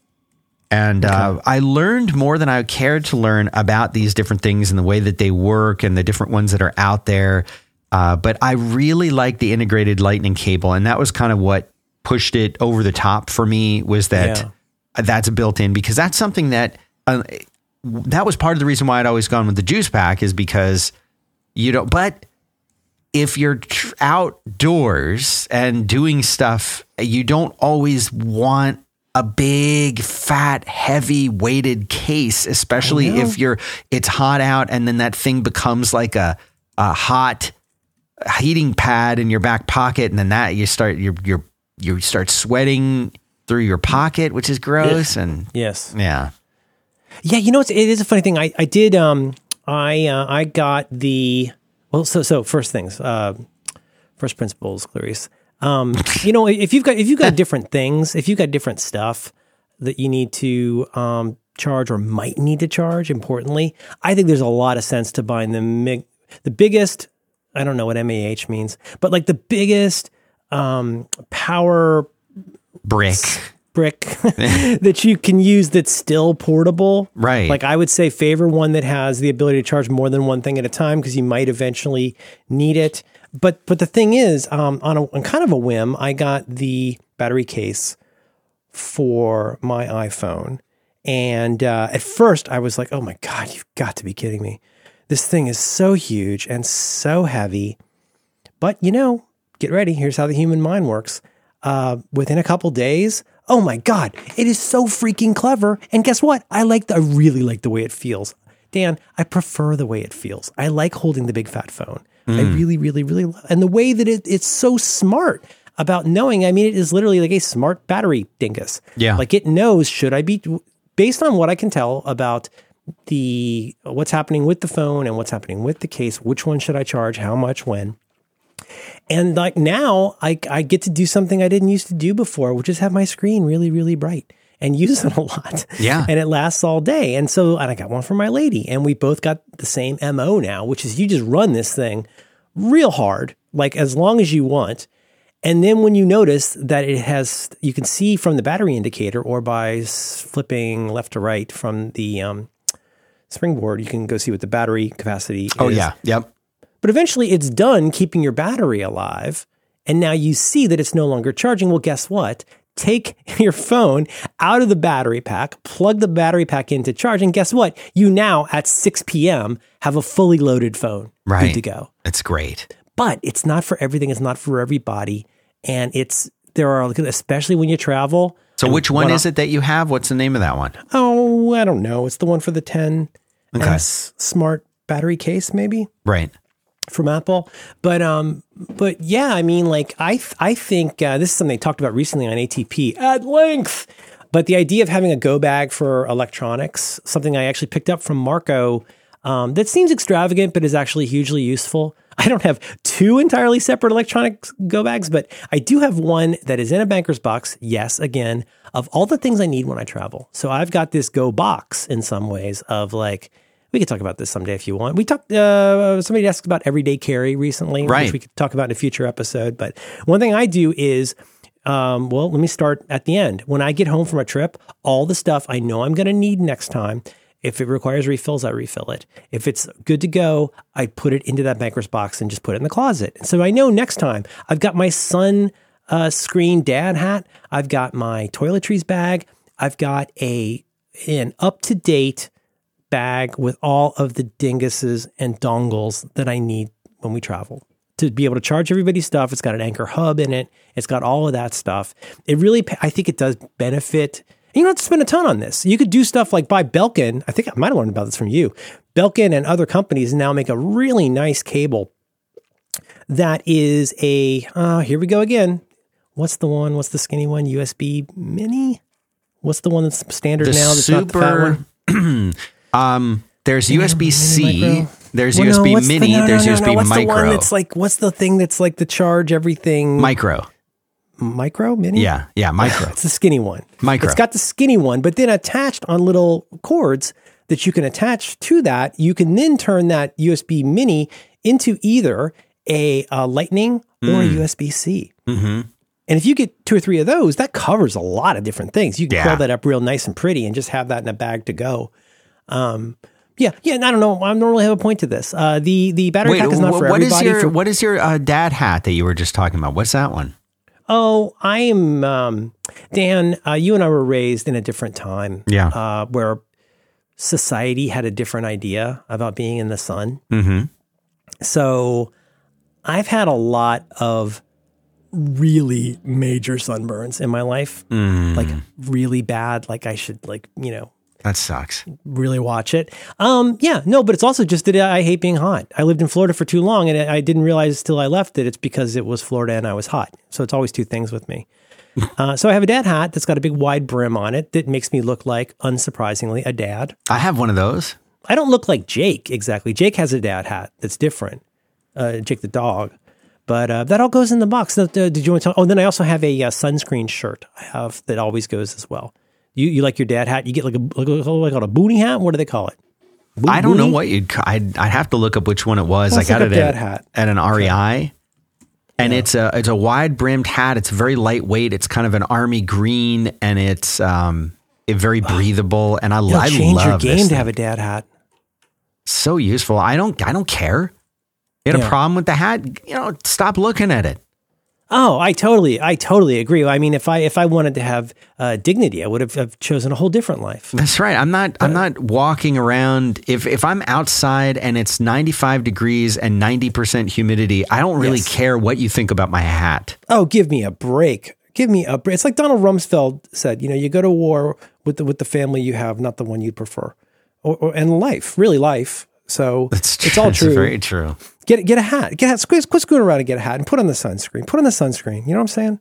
And uh, I learned more than I cared to learn about these different things and the way that they work and the different ones that are out there. Uh, but I really like the integrated Lightning cable, and that was kind of what pushed it over the top for me. Was that Yeah. that's built in, because that's something that uh, that was part of the reason why I'd always gone with the Juice Pack, is because you don't. But if you're tr- outdoors and doing stuff, you don't always want a big, fat, heavy weighted case, especially I know. if you're it's hot out and then that thing becomes like a a hot heating pad in your back pocket, and then that you start you you you start sweating through your pocket, which is gross. And Yes. yeah, Yeah, you know, it's, it is a funny thing. I, I did, um, I, uh, I got the, well, so, so first things, uh, first principles, Clarice. Um, you know, if you've got, if you've got different things, if you've got different stuff that you need to, um, charge or might need to charge, importantly, I think there's a lot of sense to buying the, mig- the biggest, I don't know what M A H means, but like the biggest, um, power brick. brick that you can use that's still portable. Right. Like I would say favor one that has the ability to charge more than one thing at a time, because you might eventually need it. But but the thing is, um, on, a, on kind of a whim, I got the battery case for my iPhone. And uh, at first I was like, oh my God, you've got to be kidding me. This thing is so huge and so heavy. But, you know, get ready. Here's how the human mind works. Uh, within a couple days, oh my God, it is so freaking clever. And guess what? I like, the, I really like the way it feels. Dan, I prefer the way it feels. I like holding the big fat phone. Mm. I really, really, really love, and the way that it, it's so smart about knowing, I mean, it is literally like a smart battery dingus. Yeah. Like it knows, should I be, based on what I can tell about the, what's happening with the phone and what's happening with the case, which one should I charge, how much, when? And like now I, I get to do something I didn't used to do before, which is have my screen really, really bright and use it a lot. Yeah. And it lasts all day. And so, and I got one for my lady, and we both got the same M O now, which is you just run this thing real hard, like as long as you want. And then when you notice that it has, you can see from the battery indicator or by flipping left to right from the um, springboard, you can go see what the battery capacity Oh is. yeah. Yep. But eventually it's done keeping your battery alive. And now you see that it's no longer charging. Well, guess what? Take your phone out of the battery pack, plug the battery pack in to charge. And guess what? You now at six p.m. have a fully loaded phone. Right. Good to go. It's great. But it's not for everything. It's not for everybody. And it's, there are, especially when you travel. So which one is it that you have? What's the name of that one? Oh, I don't know. It's the one for the ten Okay. S smart battery case, maybe. Right. From Apple. But um, but yeah, I mean, like I th- I think uh, this is something they talked about recently on A T P at length. But the idea of having a go bag for electronics, something I actually picked up from Marco, um, that seems extravagant, but is actually hugely useful. I don't have two entirely separate electronic go bags, but I do have one that is in a banker's box. Yes, again, of all the things I need when I travel. So I've got this go box in some ways of like, we could talk about this someday if you want. We talked, uh, somebody asked about everyday carry recently, Right. which we could talk about in a future episode. But one thing I do is, um, well, let me start at the end. When I get home from a trip, all the stuff I know I'm going to need next time, if it requires refills, I refill it. If it's good to go, I put it into that banker's box and just put it in the closet. So I know next time I've got my sun uh, screen dad hat. I've got my toiletries bag. I've got a an up-to-date bag with all of the dinguses and dongles that I need when we travel to be able to charge everybody's stuff. It's got an Anchor hub in it. It's got all of that stuff. It really, I think it does benefit. You don't have to spend a ton on this. You could do stuff like buy Belkin. I think I might have learned about this from you. Belkin and other companies now make a really nice cable that is a, uh, here we go again. What's the one? What's the skinny one? U S B Mini? What's the one that's standard the now that's super, not the fat one? um, there's U S B C, there's well, U S B no, Mini, the, no, no, there's no, U S B no, what's Micro. The one that's like, what's the thing that's like the charge everything? Micro. Micro? Mini? Yeah, yeah, Micro. It's the skinny one. Micro. It's got the skinny one, but then attached on little cords that you can attach to that, you can then turn that U S B Mini into either a, a Lightning mm. or a U S B C. Mm-hmm. And if you get two or three of those, that covers a lot of different things. You can yeah. curl that up real nice and pretty and just have that in a bag to go. Um, yeah, yeah. And I don't know. I don't really have a point to this. Uh, the the battery Wait, pack is not wh- for what everybody. Is your, for, what is your uh, dad hat that you were just talking about? What's that one? Oh, I am, um, Dan, uh, you and I were raised in a different time. Yeah. Uh, where society had a different idea about being in the sun. Mm-hmm. So I've had a lot of really major sunburns in my life, mm. like really bad. Like I should like, you know, that sucks. Really watch it. Um, yeah, no, but it's also just that I hate being hot. I lived in Florida for too long and I didn't realize till I left that it's because it was Florida and I was hot. So it's always two things with me. uh, so I have a dad hat that's got a big wide brim on it that makes me look like, unsurprisingly, a dad. I have one of those. I don't look like Jake exactly. Jake has a dad hat that's different. Uh, Jake the dog. But uh, that all goes in the box. Uh, did you want to tell? Oh, and then I also have a uh, sunscreen shirt I have that always goes as well. You you like your dad hat? You get like a like a, like a boonie hat? What do they call it? Bo- I don't boonie? know what you'd. I'd, I'd have to look up which one it was. Well, I got like it a dad at, hat. at an R E I, okay. and yeah. it's a it's a wide brimmed hat. It's very lightweight. It's kind of an army green, and it's um it very breathable. And I, It'll I change love your game this to thing. have a dad hat. So useful. I don't I don't care. You had Yeah. a problem with the hat? You know, stop looking at it. Oh, I totally, I totally agree. I mean, if I if I wanted to have uh, dignity, I would have, have chosen a whole different life. That's right. I'm not. I'm not walking around. If if I'm outside and it's ninety-five degrees and ninety percent humidity, I don't really Yes. care what you think about my hat. Oh, give me a break. Give me a break. It's like Donald Rumsfeld said. You know, you go to war with the with the family you have, not the one you prefer, or, or and life, really life. So That's true. it's all true. That's very true. Get get a hat. Get a hat. Quit, quit scooting around and get a hat and put on the sunscreen. Put on the sunscreen. You know what I'm saying?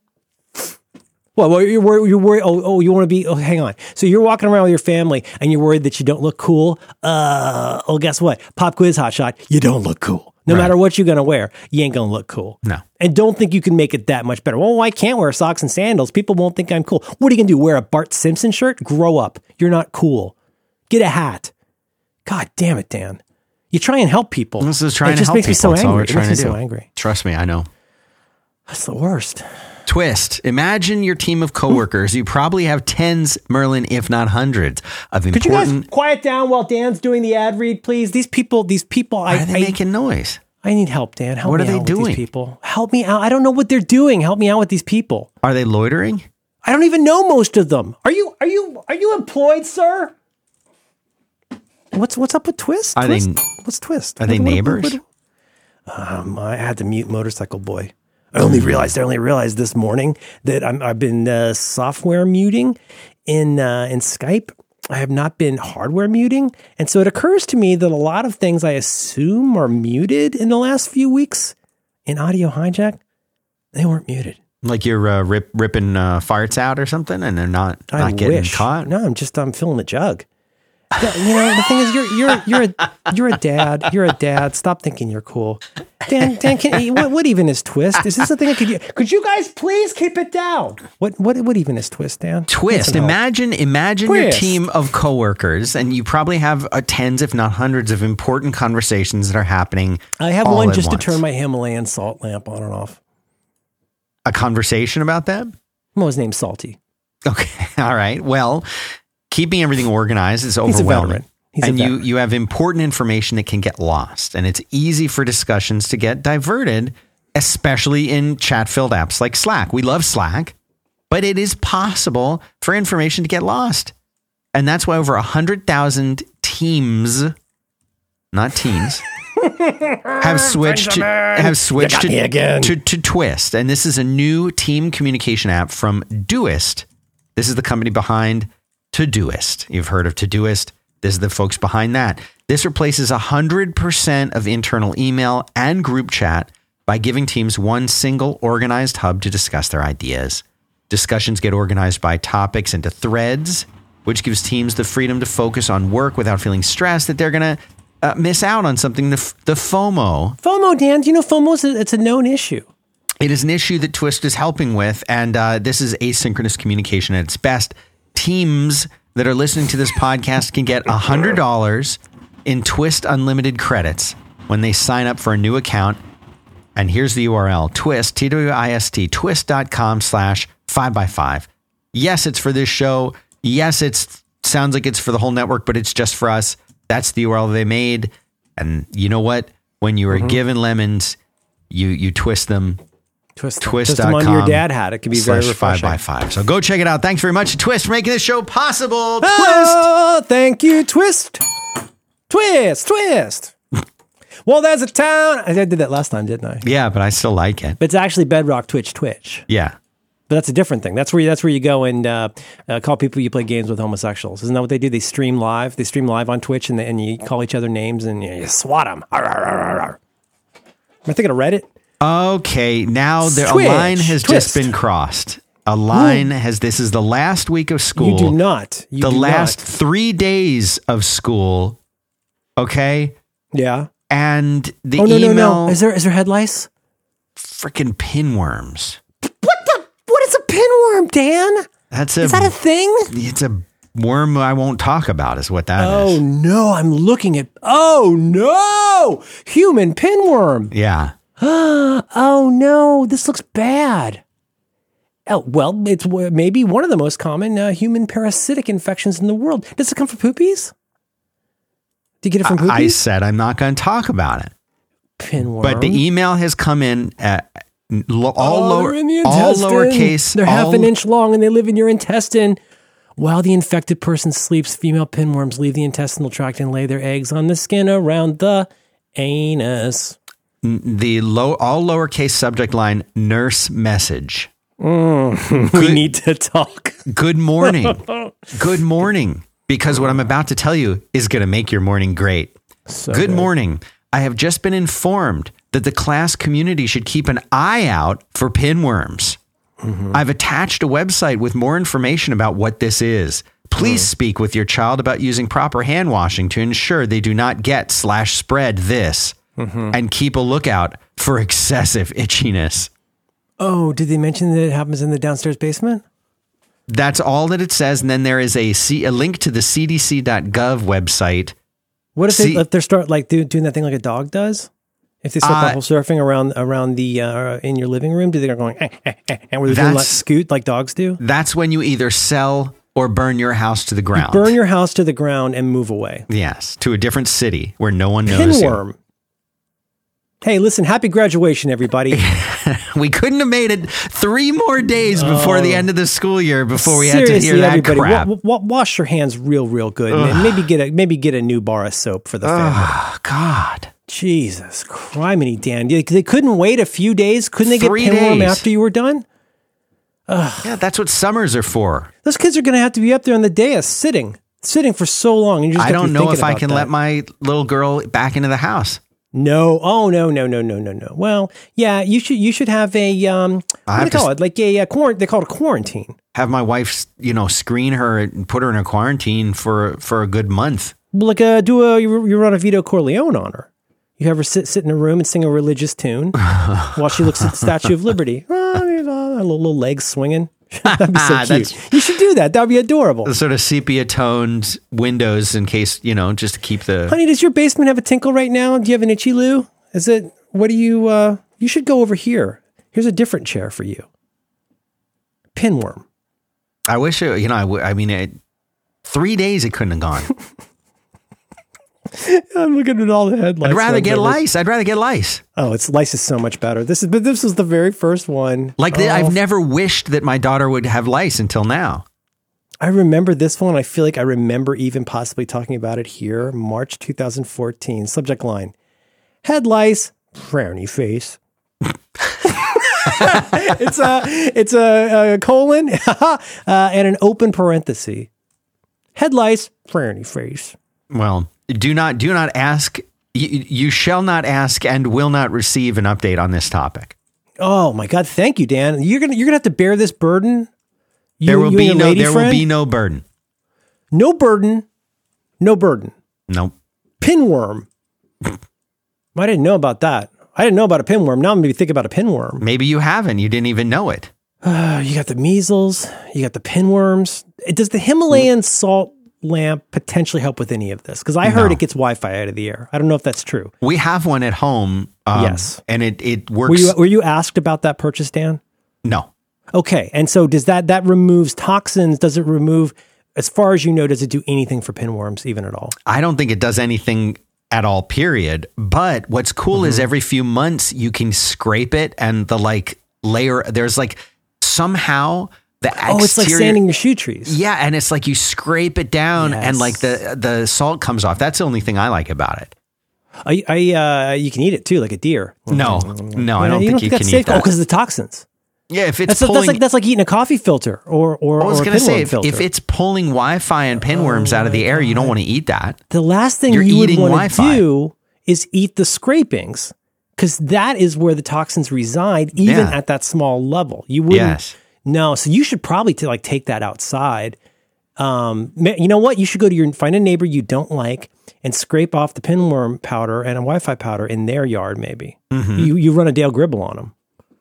Well, well you're worried. You're worried. Oh, oh, you want to be? Oh, hang on. So you're walking around with your family and you're worried that you don't look cool. Uh, well, guess what? Pop quiz, hotshot. You don't look cool. No Right. matter what you're gonna wear, you ain't gonna look cool. No. And don't think you can make it that much better. Well, I can't wear socks and sandals. People won't think I'm cool. What are you gonna do? Wear a Bart Simpson shirt? Grow up. You're not cool. Get a hat. God damn it, Dan. You try and help people. This is trying it to just help makes people. me That's so all angry. we're It trying makes to me do. so angry. Trust me, I know. That's the worst. Twist. Imagine your team of coworkers. You probably have tens, Merlin, if not hundreds, of Could you important. guys quiet down while Dan's doing the ad read, please? These people, these people, Why I, are they I, making noise? I need help, Dan. Help What me are they out with doing? these people. Help me out. I don't know what they're doing. Help me out with these people. Are they loitering? I don't even know most of them. Are you? Are you? Are you employed, sir? What's What's up with Twist? Are Twist? they- What's Twist? Are they What- what- neighbors? what- Um, I had to mute Motorcycle Boy. I only realized. I only realized this morning that I'm, I've been uh, software muting in uh, in Skype. I have not been hardware muting, and so it occurs to me that a lot of things I assume are muted in the last few weeks in Audio Hijack, they weren't muted. Like you're uh, rip, ripping uh, farts out or something, and they're not I not getting wish. caught. No, I'm just I'm filling the jug. Yeah, you know, the thing is, you're you're you're a you're a dad. You're a dad. Stop thinking you're cool, Dan. Dan, can, what what even is Twist? Is this a thing I could? Could you guys please keep it down? What what what even is Twist, Dan? Twist. Some help. Imagine, imagine your Twist. team of coworkers, and you probably have uh, tens, if not hundreds, of important conversations that are happening. I have all one at just once. to turn my Himalayan salt lamp on and off. A conversation about that. Well, his name's Salty. Okay. All right. Well, keeping everything organized is He's a overwhelming. veteran. He's a and you, veteran. you have important information that can get lost, and it's easy for discussions to get diverted especially in chat-filled apps like Slack. We love Slack, but it is possible for information to get lost. And that's why over one hundred thousand teams, not teens, have switched to, have switched to, to, to Twist. And this is a new team communication app from Doist. This is the company behind Todoist. You've heard of Todoist. This is the folks behind that. This replaces one hundred percent of internal email and group chat by giving teams one single organized hub to discuss their ideas. Discussions get organized by topics into threads, which gives teams the freedom to focus on work without feeling stressed that they're going to uh, miss out on something. The, f- the FOMO. FOMO, Dan, do you know FOMO is a, it's a known issue. It is an issue that Twist is helping with, and uh, this is asynchronous communication at its best. Teams that are listening to this podcast can get one hundred dollars in Twist Unlimited credits when they sign up for a new account. And here's the U R L, twist, T W I S T, twist.com slash five by five. Yes, it's for this show. Yes, it sounds like it's for the whole network, but it's just for us. That's the U R L they made. And you know what? When you are mm-hmm. given lemons, you you twist them. Twist them. Twist them onto your dad hat. It can be very refreshing. five by five. So go check it out. Thanks very much to Twist for making this show possible. Twist. Oh, thank you, Twist. Twist, Twist. Well, there's a town. I did that last time, didn't I? Yeah, but I still like it. But it's actually Bedrock Twitch Twitch. Yeah. But that's a different thing. That's where you, that's where you go and uh, uh, call people you play games with homosexuals. Isn't that what they do? They stream live. They stream live on Twitch and, they, and you call each other names and you, you swat them. Arr, arr, arr, arr. Am I thinking of Reddit? Okay, now the, Twitch, a line has twist. just been crossed. A line Ooh. has, this is the last week of school. You do not. You the do last not. three days of school. Okay? Yeah. And the oh, no, email. No, no. Is there, is there head lice? Freaking pinworms. What the? What is a pinworm, Dan? That's a, is that a thing? It's a worm I won't talk about is what that oh, is. Oh, no. I'm looking at. Oh, no. Human pinworm. Yeah. Oh, no. This looks bad. Oh, well, it's maybe one of the most common uh, human parasitic infections in the world. Does it come from poopies? Do you get it from poopies? I said I'm not going to talk about it. Pinworm. But the email has come in at lo- all, oh, lower, in the all lowercase. They're all half an inch long and they live in your intestine. While the infected person sleeps, female pinworms leave the intestinal tract and lay their eggs on the skin around the anus. The low, all lowercase subject line, nurse message. Mm, good, we need to talk. Good morning. Good morning. Because what I'm about to tell you is going to make your morning great. So good, good morning. I have just been informed that the class community should keep an eye out for pinworms. Mm-hmm. I've attached a website with more information about what this is. Please mm. speak with your child about using proper hand washing to ensure they do not get slash spread this. Mm-hmm. And keep a lookout for excessive itchiness. Oh, did they mention that it happens in the downstairs basement? That's all that it says. And then there is a, C, a link to the C D C dot gov website. What if, C- they, if they start like do, doing that thing like a dog does? If they start uh, bubble surfing around around the uh, in your living room, do they go going eh, eh, eh, and where they're doing like scoot like dogs do? That's when you either sell or burn your house to the ground. You burn your house to the ground and move away. Yes, to a different city where no one knows Pinworm. You. Hey, listen, happy graduation, everybody. We couldn't have made it three more days before oh. the end of the school year before we Seriously, had to hear that everybody, crap. W- w- wash your hands real, real good. And maybe get a maybe get a new bar of soap for the family. Oh, God. Jesus, criminy, Dan. They couldn't wait a few days? Couldn't they Three get pinworm days. after you were done? Ugh. Yeah, that's what summers are for. Those kids are going to have to be up there on the dais sitting, sitting for so long. And you just I don't know if I can that. let my little girl back into the house. No. Oh, no, no, no, no, no, no. Well, yeah, you should you should have a, um, what do they call it? Like a, a quarant- they call it a quarantine. Have my wife, you know, screen her and put her in a quarantine for, for a good month. Like a, do a, you, you run a Vito Corleone on her. You have her sit sit in a room and sing a religious tune while she looks at the Statue of Liberty. Oh, little, little legs swinging. That'd be so cute. You should do that. That'd be adorable. The sort of sepia-toned windows in case, you know, just to keep the... Honey, does your basement have a tinkle right now? Do you have an itchy loo? Is it... What do you... Uh, you should go over here. Here's a different chair for you. Pinworm. I wish, it, you know, I, w- I mean, it, three days it couldn't have gone. I'm looking at all the headlights. I'd rather like get that. lice. I'd rather get lice. Oh, it's lice is so much better. This is, but this was the very first one. Like oh. the, I've never wished that my daughter would have lice until now. I remember this one. I feel like I remember even possibly talking about it here, March two thousand fourteen. Subject line: head lice, frowny face. it's a it's a, a colon uh, and an open parenthesis. Head lice, frowny face. Well, do not do not ask. You, you shall not ask and will not receive an update on this topic. Oh my God! Thank you, Dan. You're gonna you're gonna have to bear this burden. You, there will you be and your no lady there friend? will be no burden. No burden. No burden. Nope. Pinworm. I didn't know about that. I didn't know about a pinworm. Now I'm going to think about a pinworm. Maybe you haven't. You didn't even know it. Uh, you got the measles. You got the pinworms. Does the Himalayan salt lamp potentially help with any of this? Because I heard No. it gets Wi-Fi out of the air. I don't know if that's true. We have one at home. Um, Yes. And it, it works. Were you, were you asked about that purchase, Dan? No. Okay. And so does that, that removes toxins? Does it remove, as far as you know, does it do anything for pinworms even at all? I don't think it does anything at all, period. But what's cool mm-hmm. is every few months you can scrape it and the like layer, there's like somehow the exterior. Oh, it's like sanding your shoe trees. Yeah. And it's like you scrape it down Yes. and like the, the salt comes off. That's the only thing I like about it. I, I, uh, you can eat it too, like a deer. No, no, I Yeah, don't you think you that's can safe. eat that. Oh, because of the toxins. Yeah, if it's That's, pulling, that's like that's like eating a coffee filter or or, I was or a going to say, pinworm if, filter. if it's pulling Wi-Fi and pinworms Oh out of the my air, you don't God. want to eat that. The last thing You're you would eating want to Wi-Fi. do is eat the scrapings, because that is where the toxins reside, even Yeah. at that small level. You wouldn't. Yes. No, so you should probably to like take that outside. Um, ma- you know what? You should go to your find a neighbor you don't like and scrape off the pinworm powder and a Wi-Fi powder in their yard. Maybe Mm-hmm. you you run a Dale Gribble on them.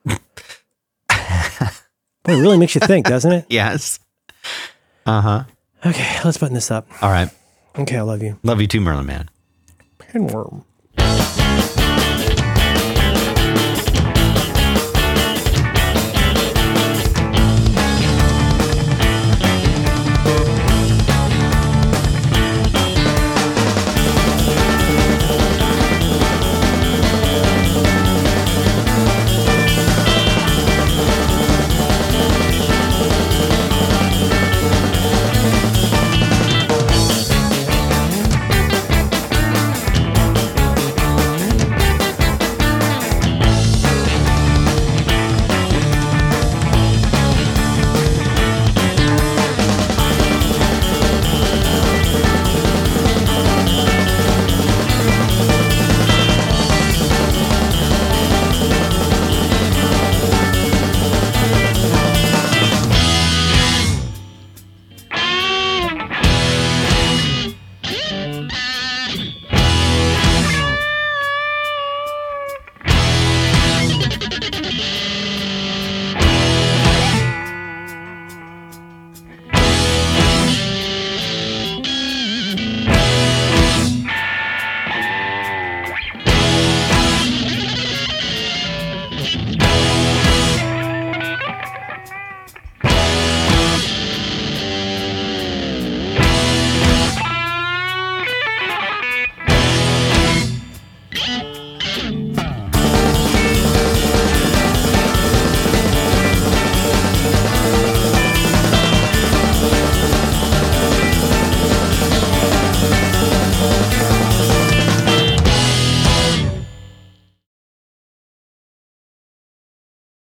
Boy, it really makes you think, doesn't it? Yes. Uh-huh. Okay, let's button this up. All right. Okay, I love you. Love you too, Merlin Man. Pinworm.